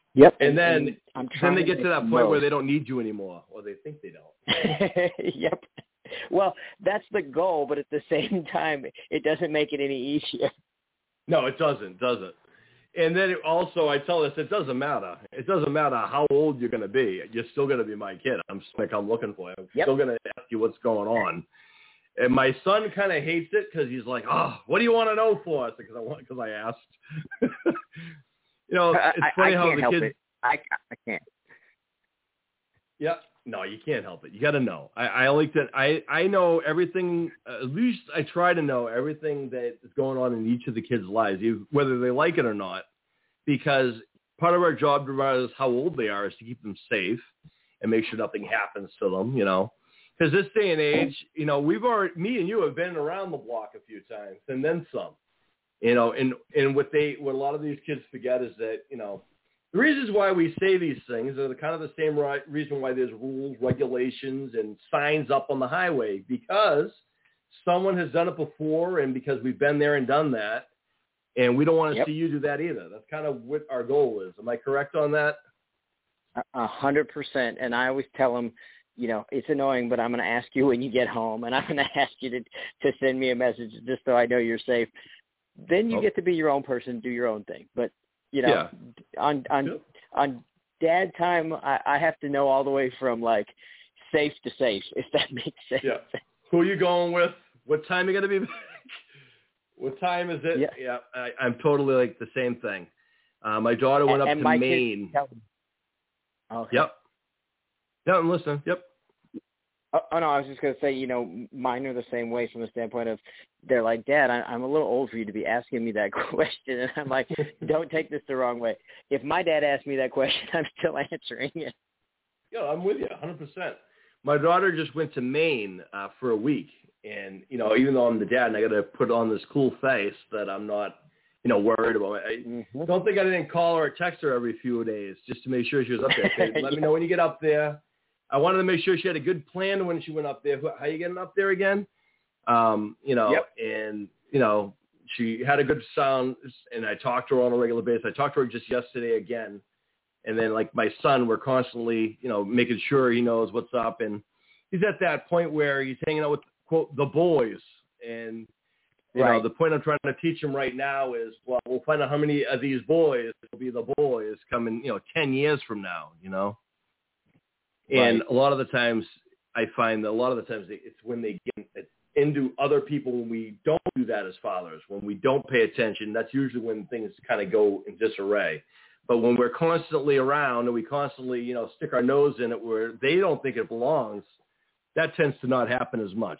Yep. And then, and I'm then they to get to that point most. where they don't need you anymore, or they think they don't. Yep. Well, that's the goal, but at the same time, it doesn't make it any easier. No, it doesn't, doesn't. And then it also, I tell this, it doesn't matter. It doesn't matter how old you're going to be. You're still going to be my kid. I'm just like, I'm looking for you. I'm Yep. still going to ask you what's going on. And my son kind of hates it because he's like, oh, what do you want to know for? I said, because I want, because I asked. You know, it's I, funny I how can't the help kids. It. I, I can't. Yeah, no, you can't help it. You got to know. I, I like to. I I know everything. Uh, at least I try to know everything that is going on in each of the kids' lives, whether they like it or not. Because part of our job, regardless how old they are, is to keep them safe and make sure nothing happens to them. You know, because this day and age, you know, we've already, me and you have been around the block a few times, and then some. You know, and, and what they, what a lot of these kids forget is that, you know, the reasons why we say these things are the kind of the same right, reason why there's rules, regulations, and signs up on the highway, because someone has done it before and because we've been there and done that, and we don't want to Yep. see you do that either. That's kind of what our goal is. Am I correct on that? A hundred percent. And I always tell them, you know, it's annoying, but I'm going to ask you when you get home, and I'm going to ask you to, to send me a message just so I know you're safe. Then you Oh. get to be your own person, do your own thing. But, you know, Yeah. on on Yeah. on dad time, I, I have to know all the way from, like, safe to safe, if that makes sense. Yeah. Who are you going with? What time are you going to be back? What time is it? Yeah. yeah I, I'm totally like the same thing. Uh, my daughter went and, up and to my Maine. Kids tell them. Okay. Yep. Yeah, I'm listening. Yep. Oh, oh, no, I was just going to say, you know, mine are the same way from the standpoint of they're like, Dad, I, I'm a little old for you to be asking me that question. And I'm like, don't take this the wrong way. If my dad asked me that question, I'm still answering it. Yeah, I'm with you one hundred percent. My daughter just went to Maine uh, for a week. And, you know, even though I'm the dad and I got to put on this cool face that I'm not, you know, worried about it. I Mm-hmm. don't think I didn't call her or text her every few days just to make sure she was up there. Say, let Yeah. me know when you get up there. I wanted to make sure she had a good plan when she went up there. How you getting up there again? Um, you know, Yep. and, you know, she had a good sound, and I talked to her on a regular basis. I talked to her just yesterday again. And then, like, my son, we're constantly, you know, making sure he knows what's up. And he's at that point where he's hanging out with, quote, the boys. And, you Right. know, the point I'm trying to teach him right now is, well, we'll find out how many of these boys will be the boys coming, you know, ten years from now, you know. And Right. a lot of the times I find that a lot of the times it's when they get into other people, when we don't do that as fathers, when we don't pay attention, that's usually when things kind of go in disarray. But when we're constantly around and we constantly, you know, stick our nose in it where they don't think it belongs, that tends to not happen as much.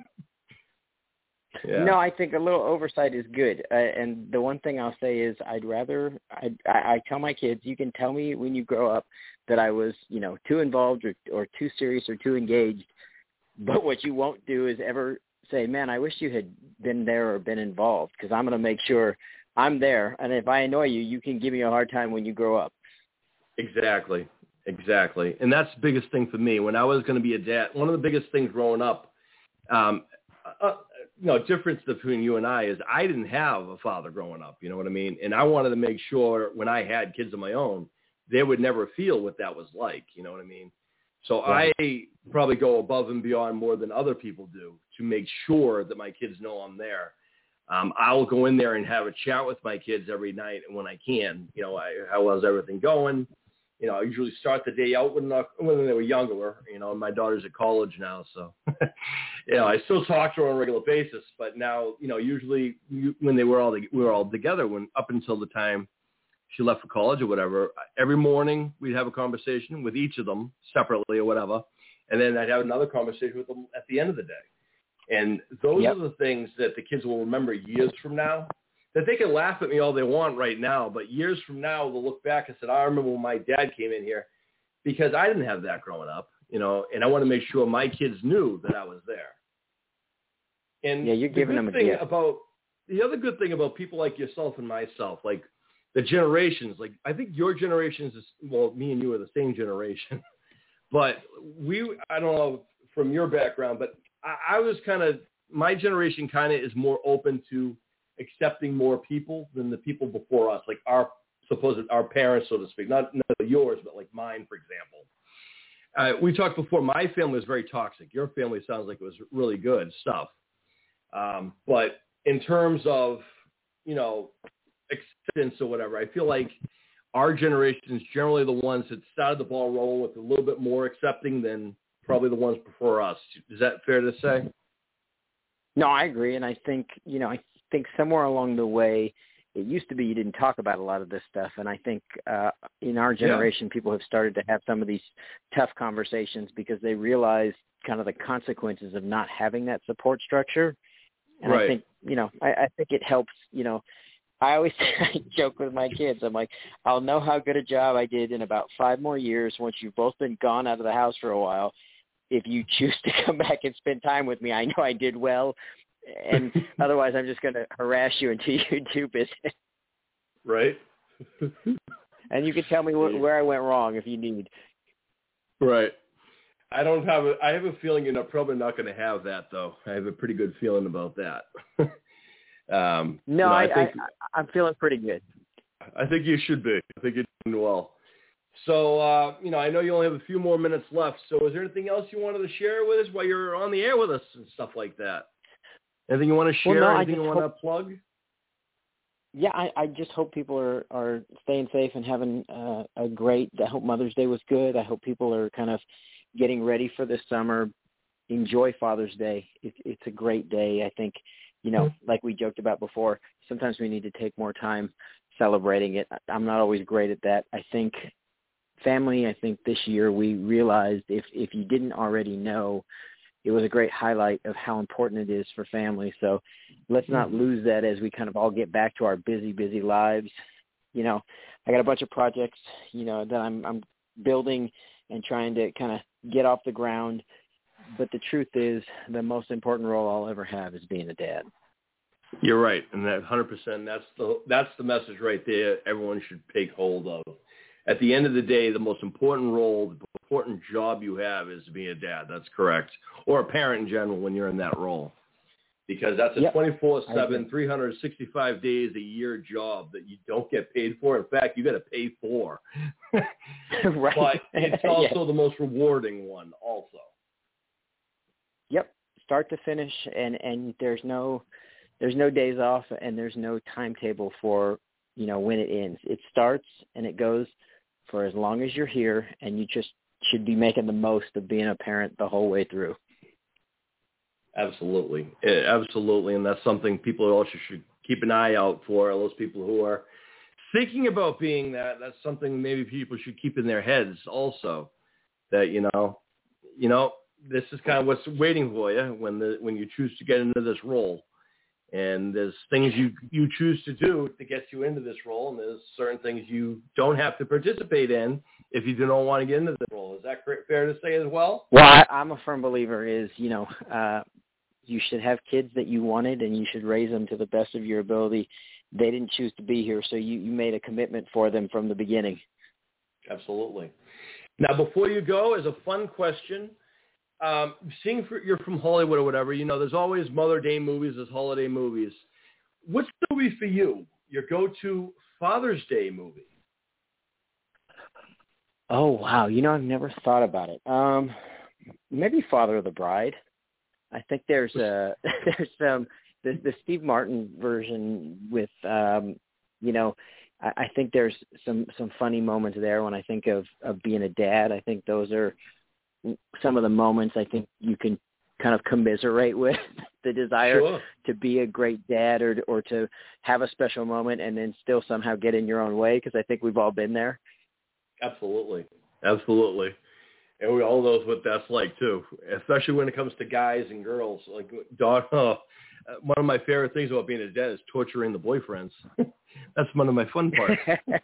Yeah. No, I think a little oversight is good. Uh, and the one thing I'll say is I'd rather, I, I, I tell my kids, you can tell me when you grow up that I was, you know, too involved or, or too serious or too engaged. But what you won't do is ever say, man, I wish you had been there or been involved, because I'm going to make sure I'm there. And if I annoy you, you can give me a hard time when you grow up. Exactly. Exactly. And that's the biggest thing for me. When I was going to be a dad, one of the biggest things growing up, um, uh, you know, difference between you and I is I didn't have a father growing up, you know what I mean? And I wanted to make sure when I had kids of my own, they would never feel what that was like, you know what I mean? So Right. I probably go above and beyond more than other people do to make sure that my kids know I'm there. Um, I'll go in there and have a chat with my kids every night when I can, you know, I, how was everything going? You know, I usually start the day out when, when they were younger, you know, and my daughter's at college now. So, you know, I still talk to her on a regular basis, but now, you know, usually when they were all, we were all together, when up until the time she left for college or whatever, every morning we'd have a conversation with each of them separately or whatever. And then I'd have another conversation with them at the end of the day. And those Yep. are the things that the kids will remember years from now. That they can laugh at me all they want right now, but years from now they'll look back and say, I remember when my dad came in here, because I didn't have that growing up, you know, and I want to make sure my kids knew that I was there. And Yeah, you're the giving good them a thing gift. about the other good thing about people like yourself and myself, like the generations, like I think your generations is, well, me and you are the same generation, but we, I don't know from your background, but I, I was kind of, my generation kind of is more open to accepting more people than the people before us, like our supposed our parents, so to speak, not, not yours, but like mine, for example. Uh, we talked before, my family was very toxic. Your family sounds like it was really good stuff. Um, but in terms of, you know, acceptance or whatever, I feel like our generation is generally the ones that started the ball rolling with a little bit more accepting than probably the ones before us. Is that fair to say? No, I agree. And I think, you know, I think somewhere along the way, it used to be you didn't talk about a lot of this stuff. And I think uh, in our generation, yeah. people have started to have some of these tough conversations because they realize kind of the consequences of not having that support structure. And right. I think, you know, I, I think it helps, you know, I always joke with my kids. I'm like, I'll know how good a job I did in about five more years once you've both been gone out of the house for a while. If you choose to come back and spend time with me, I know I did well. And otherwise, I'm just going to harass you until you do business. Right. And you can tell me wh- where I went wrong if you need. Right. I don't have a, I have a feeling you're not, probably not going to have that, though. I have a pretty good feeling about that. um, no, you know, I, I think, I, I'm feeling pretty good. I think you should be. I think you're doing well. So, uh, you know, I know you only have a few more minutes left. So is there anything else you wanted to share with us while you're on the air with us and stuff like that? Anything you want to share? Well, no, anything you want hope, to plug? Yeah, I, I just hope people are, are staying safe and having uh, a great, I hope Mother's Day was good. I hope people are kind of getting ready for this summer. Enjoy Father's Day. It, it's a great day. I think, you know, mm-hmm. like we joked about before, sometimes we need to take more time celebrating it. I'm not always great at that. I think family, I think this year we realized if, if you didn't already know, it was a great highlight of how important it is for family. So let's not lose that as we kind of all get back to our busy, busy lives. You know, I got a bunch of projects, you know, that I'm, I'm building and trying to kind of get off the ground. But the truth is the most important role I'll ever have is being a dad. You're right. And that one hundred percent, that's the, that's the message right there everyone should take hold of. At the end of the day, the most important role, the important job you have is to be a dad. That's correct. Or a parent in general when you're in that role. Because that's a yep. twenty-four seven, three hundred sixty-five days a year job that you don't get paid for. In fact, you got to pay for. Right. But it's also yes. the most rewarding one also. Yep. Start to finish. And, and there's no there's no days off and there's no timetable for, you know, when it ends. It starts and it goes for as long as you're here, and you just should be making the most of being a parent the whole way through. Absolutely. Absolutely. And that's something people also should keep an eye out for. Those people who are thinking about being that, that's something maybe people should keep in their heads also, that, you know, you know, this is kind of what's waiting for you when the, when you choose to get into this role. And there's things you, you choose to do to get you into this role, and there's certain things you don't have to participate in if you don't want to get into the role. Is that fair to say as well? Well, I, I'm a firm believer is, you know, uh, you should have kids that you wanted, and you should raise them to the best of your ability. They didn't choose to be here, so you, you made a commitment for them from the beginning. Absolutely. Now, before you go, as a fun question, Um, seeing for, you're from Hollywood or whatever, you know, there's always Mother Day movies, there's holiday movies. What's the movie for you, your go-to Father's Day movie? Oh, wow. You know, I've never thought about it. Um, maybe Father of the Bride. I think there's a, there's um, the, the Steve Martin version with, um, you know, I, I think there's some, some funny moments there when I think of, of being a dad. I think those are some of the moments I think you can kind of commiserate with, the desire sure. to be a great dad or or to have a special moment and then still somehow get in your own way, because I think we've all been there. Absolutely. Absolutely. And we all know what that's like, too, especially when it comes to guys and girls. Like, dog, oh, one of my favorite things about being a dad is torturing the boyfriends. That's one of my fun parts.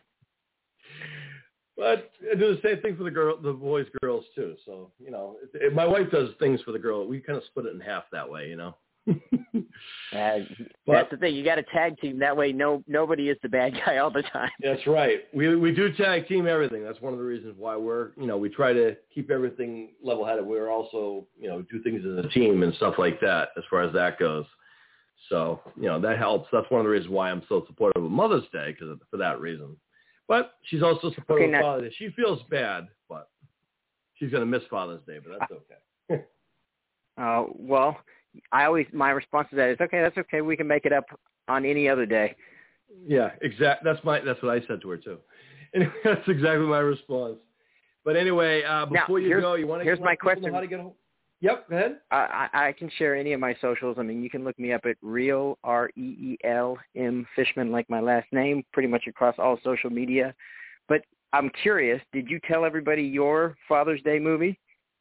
But I do the same thing for the girl, the boys, girls too. So, you know, it, it, my wife does things for the girl. We kind of split it in half that way, you know. uh, but, that's the thing. You got a tag team. That way, no nobody is the bad guy all the time. That's right. We we do tag team everything. That's one of the reasons why we're, you know, we try to keep everything level headed. We're also, you know, do things as a team and stuff like that as far as that goes. So, you know, that helps. That's one of the reasons why I'm so supportive of Mother's Day, because for that reason. But she's also supportive Okay, now- of Father's Day. She feels bad, but she's going to miss Father's Day, but that's okay. Uh, well, I always, my response to that is, okay, that's okay. We can make it up on any other day. Yeah, exact. That's my. That's what I said to her too. And that's exactly my response. But anyway, uh, before now, you go, you want to here's my question. Know how to get home? Yep, go ahead. I, I, I can share any of my socials. I mean, you can look me up at Real, R E E L M Fishman, like my last name, pretty much across all social media. But I'm curious, did you tell everybody your Father's Day movie?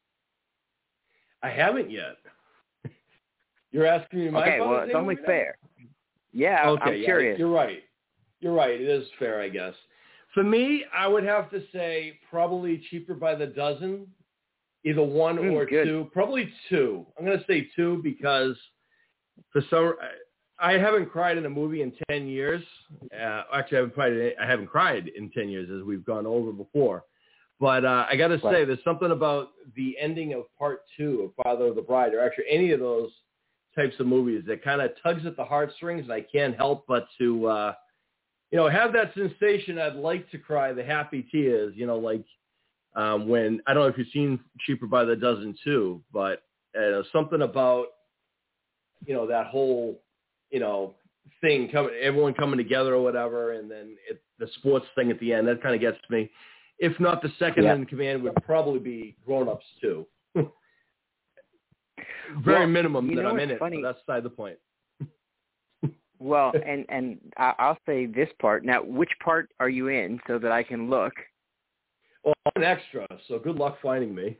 I haven't yet. You're asking me my okay, Father's well, Day it's only movie fair. Yeah, okay, I'm yeah, curious. You're right. You're right. It is fair, I guess. For me, I would have to say probably Cheaper by the Dozen, either one Mm, or good. two. Probably two. I'm going to say two because for some, I haven't cried in a movie in ten years. Uh, actually, I haven't cried. In, I haven't cried in ten years, as we've gone over before. But uh, I got to say, there's something about the ending of part two of Father of the Bride, or actually any of those types of movies that kind of tugs at the heartstrings, and I can't help but to, uh, you know, have that sensation. I'd like to cry the happy tears, you know, like um, when, I don't know if you've seen Cheaper by the Dozen too, but uh, something about, you know, that whole, you know, thing, coming, everyone coming together or whatever, and then it, the sports thing at the end, that kind of gets me. If not, the second Yeah. in command would probably be Grown Ups too. Very Well, minimum you that know I'm what's in it, funny? but that's beside the point. Well, and, and I- I'll say this part. Now, which part are you in so that I can look? Well, I'm an extra, so good luck finding me.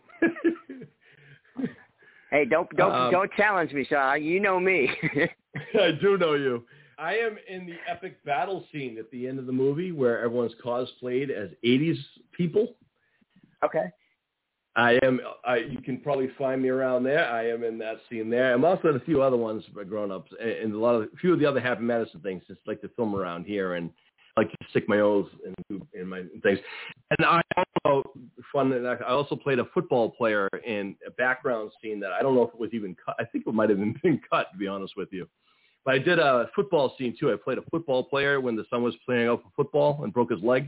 Hey, don't don't Um, don't challenge me, Sean. You know me. I do know you. I am in the epic battle scene at the end of the movie where everyone's cosplayed as eighties people. Okay. I am. I, you can probably find me around there. I am in that scene there. I'm also in a few other ones for grown-ups, and, and a lot of a few of the other Happy Madison things. Just like to film around here, and I like to stick my O's in, in my things. And I also fun. I also played a football player in a background scene that I don't know if it was even cut. I think it might have been cut, to be honest with you. But I did a football scene too. I played a football player when the son was playing out for football and broke his leg.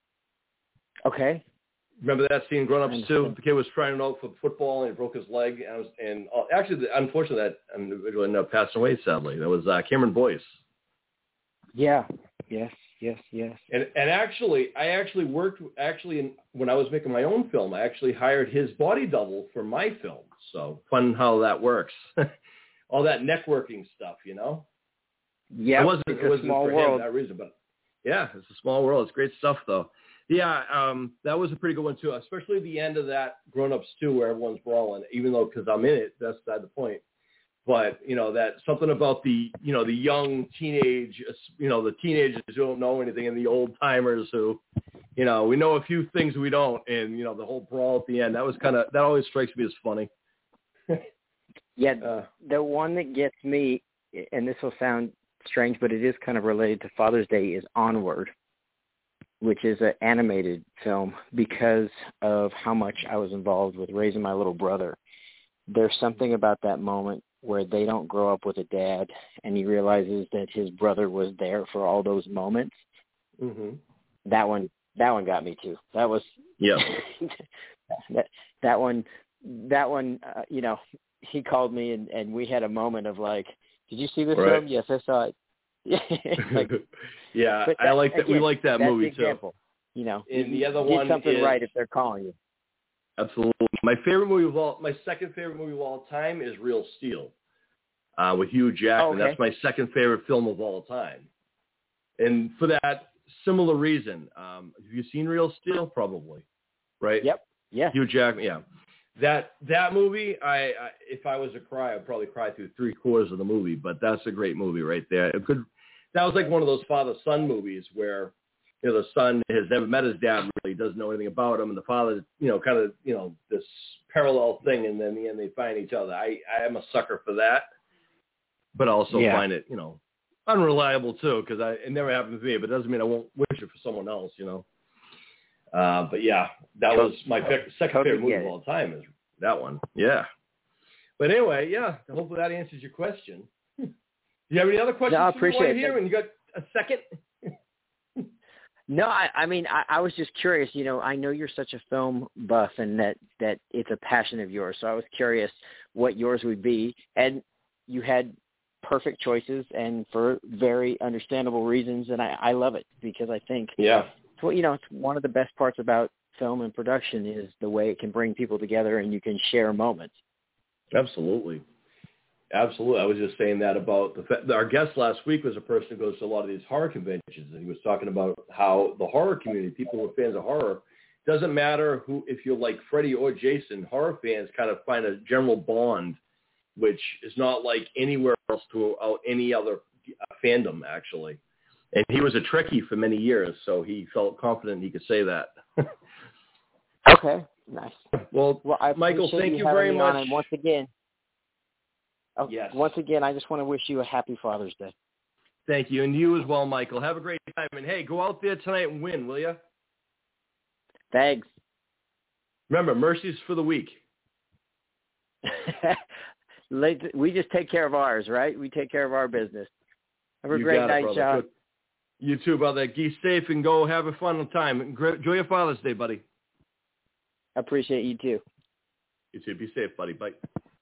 Okay. Remember that scene, Grown Ups too? The kid was trying out for football and he broke his leg. And, I was, and uh, actually, the, unfortunately, that individual ended up passing away, sadly. That was uh, Cameron Boyce. Yeah. Yes. Yes. Yes. And and actually, I actually worked, actually, in, when I was making my own film, I actually hired his body double for my film. So fun how that works. All that networking stuff, you know? Yeah. It wasn't, It's it a wasn't small for world. him, that reason, but yeah, it's a small world. It's great stuff, though. Yeah, um, that was a pretty good one, too, especially the end of that Grown Ups two where everyone's brawling, even though because I'm in it, that's not the point. But, you know, that something about the, you know, the young teenage, you know, the teenagers who don't know anything and the old timers who, you know, we know a few things we don't. And, you know, the whole brawl at the end, that was kind of, that always strikes me as funny. Yeah. Uh, The one that gets me, and this will sound strange, but it is kind of related to Father's Day, is Onward, which is an animated film because of how much I was involved with raising my little brother. There's something about that moment where they don't grow up with a dad and he realizes that his brother was there for all those moments. mm-hmm. That one, that one got me too. That was, yeah. that, that one, that one, uh, you know, he called me and, and we had a moment of like, did you see this Right. film? Yes, I saw it. like, yeah, but I like that. again, we like that that's movie the example. too. You know, and you the other did one something is, right if they're calling you. Absolutely. My favorite movie of all, my second favorite movie of all time is Real Steel, uh, with Hugh Jackman. Oh, okay. That's my second favorite film of all time. And for that similar reason, um, have you seen Real Steel? Probably, right? Yep. Yeah. Hugh Jackman. Yeah. That that movie, I, I if I was to cry, I'd probably cry through three quarters of the movie. But that's a great movie right there. It could. That was like one of those father-son movies where, you know, the son has never met his dad, really doesn't know anything about him, and the father, you know, kind of, you know, this parallel thing, and then in the end they find each other. I, I am a sucker for that, but I also Yeah. find it, you know, unreliable too, because I it never happened to me, but it doesn't mean I won't wish it for someone else, you know. Uh, but yeah, that was my fe- second Totally favorite movie get of it. all time is that one. Yeah. But anyway, yeah, hopefully that answers your question. Do you have any other questions? No, I for me while appreciate you're here, it. and you got a second? No, I, I mean, I, I was just curious. You know, I know you're such a film buff and that, that it's a passion of yours. So I was curious what yours would be. And you had perfect choices and for very understandable reasons. And I, I love it because I think, yeah, it's what, you know, it's one of the best parts about film and production is the way it can bring people together and you can share moments. Absolutely. Absolutely. I was just saying that about the fa- our guest last week was a person who goes to a lot of these horror conventions, and he was talking about how the horror community, people who are fans of horror, doesn't matter who, if you're like Freddy or Jason, horror fans kind of find a general bond, which is not like anywhere else throughout any other fandom, actually. And he was a Trekkie for many years, so he felt confident he could say that. Okay, nice. Well, well I Michael, thank you, you very much. And once again, oh, yes. Once again, I just want to wish you a happy Father's Day. Thank you, and you as well, Michael. Have a great time, and hey, go out there tonight and win, will you? Thanks. Remember, mercy's for the weak. We just take care of ours, right? We take care of our business. Have a you great got night, it, Sean. You too, brother. Be safe and go have a fun time. Enjoy your Father's Day, buddy. I appreciate you too. You too. Be safe, buddy. Bye.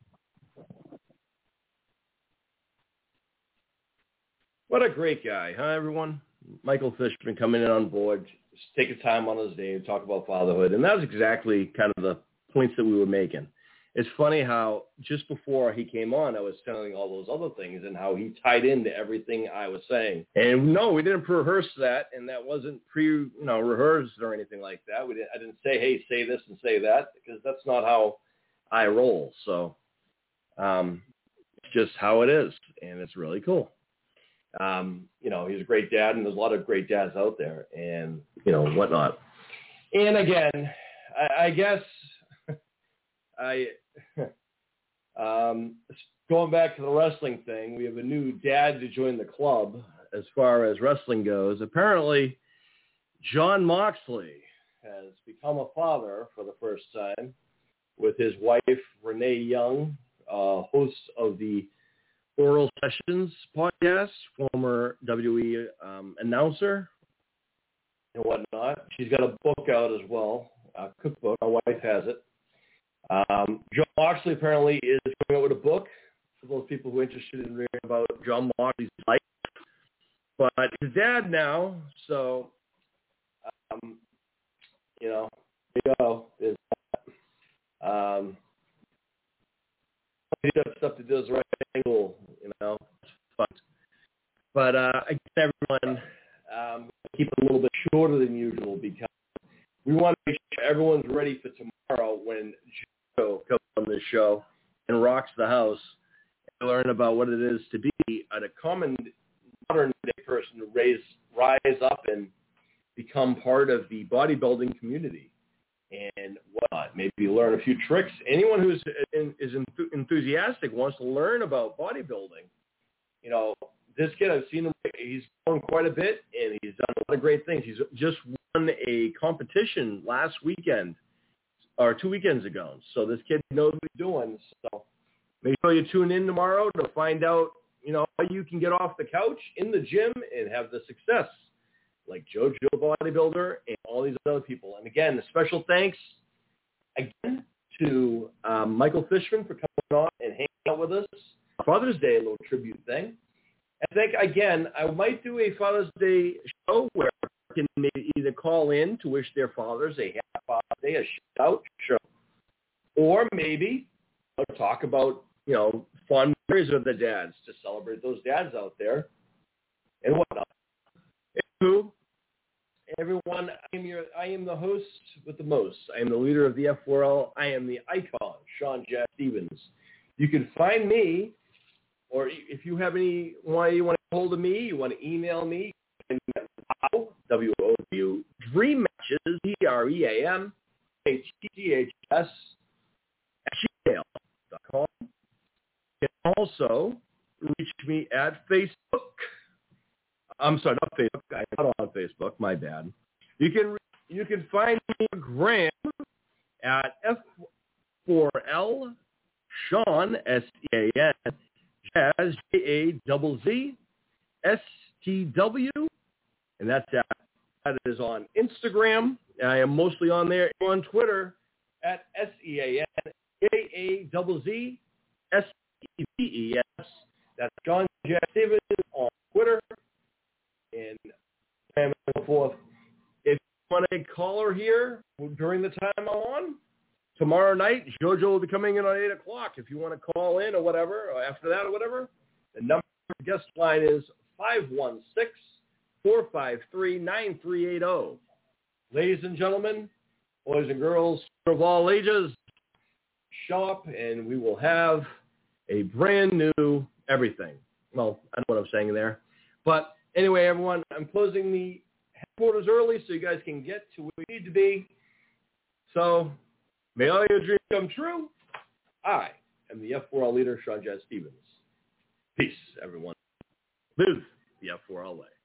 What a great guy, huh, everyone? Michael Fishman coming in on board, just taking time on his day to talk about fatherhood. And that was exactly kind of the points that we were making. It's funny how just before he came on, I was telling all those other things and how he tied into everything I was saying. And no, we didn't rehearse that, and that wasn't pre, you know, rehearsed or anything like that. We didn't, I didn't say, hey, say this and say that, because that's not how I roll. So um, it's just how it is, and it's really cool. Um, you know, he's a great dad, and there's a lot of great dads out there, and, you know, whatnot. And again, I, I guess I, um, going back to the wrestling thing, we have a new dad to join the club as far as wrestling goes. Apparently, Jon Moxley has become a father for the first time with his wife, Renee Young, uh, host of the Oral Sessions podcast, former W W E um, announcer and whatnot. She's got a book out as well, a cookbook. My wife has it. Um, Jon Moxley apparently is coming out with a book for those people who are interested in reading about Jon Moxley's life. But his dad now, so, um, you know, there you go. There's that. Um, he does stuff that does right angle, you know, it's fun. But uh, again, everyone, um, keep it a little bit shorter than usual because we want to make sure everyone's ready for tomorrow when Joe comes on this show and rocks the house and learn about what it is to be a common modern day person to raise, rise up and become part of the bodybuilding community and whatnot. Maybe learn a few tricks. Anyone who's in, is enthusiastic wants to learn about bodybuilding. You know, this kid, I've seen him, he's grown quite a bit, and he's done a lot of great things. He's just won a competition last weekend, or two weekends ago. So this kid knows what he's doing. So make sure you tune in tomorrow to find out, you know, how you can get off the couch in the gym and have the success like JoJo Bodybuilder and all these other people. And again, a special thanks again to um, Michael Fishman for coming on and hanging out with us. Father's Day, a little tribute thing. I think, again, I might do a Father's Day show where I can maybe either call in to wish their fathers a happy Father's Day, a shout-out show, or maybe you know, talk about, you know, fun memories of the dads to celebrate those dads out there and whatnot. Anywho, everyone, I am your, I am the host with the most. I am the leader of the F four L. I am the icon, Sean Jack Stevens. You can find me, or if you have any, why you want to get hold of me, you want to email me, W O W, Dream Matches, D R E A M, H T H S, at gmail dot com. You can also reach me at Facebook. I'm sorry, not Facebook. I'm not on Facebook. My bad. You can you can find me on Graham at F four L Sean S E A N Jazz J A Z Z S T W, and that's at That is on Instagram. I am mostly on there. On Twitter at S E A N A A Z Z S E V E S. That's Sean J. Stevens on Twitter. And and so forth. If you want a caller here during the time I'm on, tomorrow night, JoJo will be coming in on eight o'clock. If you want to call in or whatever, or after that or whatever, the number for the guest line is five one six, four five three, nine three eight zero. Ladies and gentlemen, boys and girls of all ages, show up and we will have a brand new everything. Well, I know what I'm saying there. But anyway, everyone, I'm closing the headquarters early so you guys can get to where you need to be. So may all your dreams come true. I am the F four L leader, Sean J. Stevens. Peace, everyone. Live the F four L way.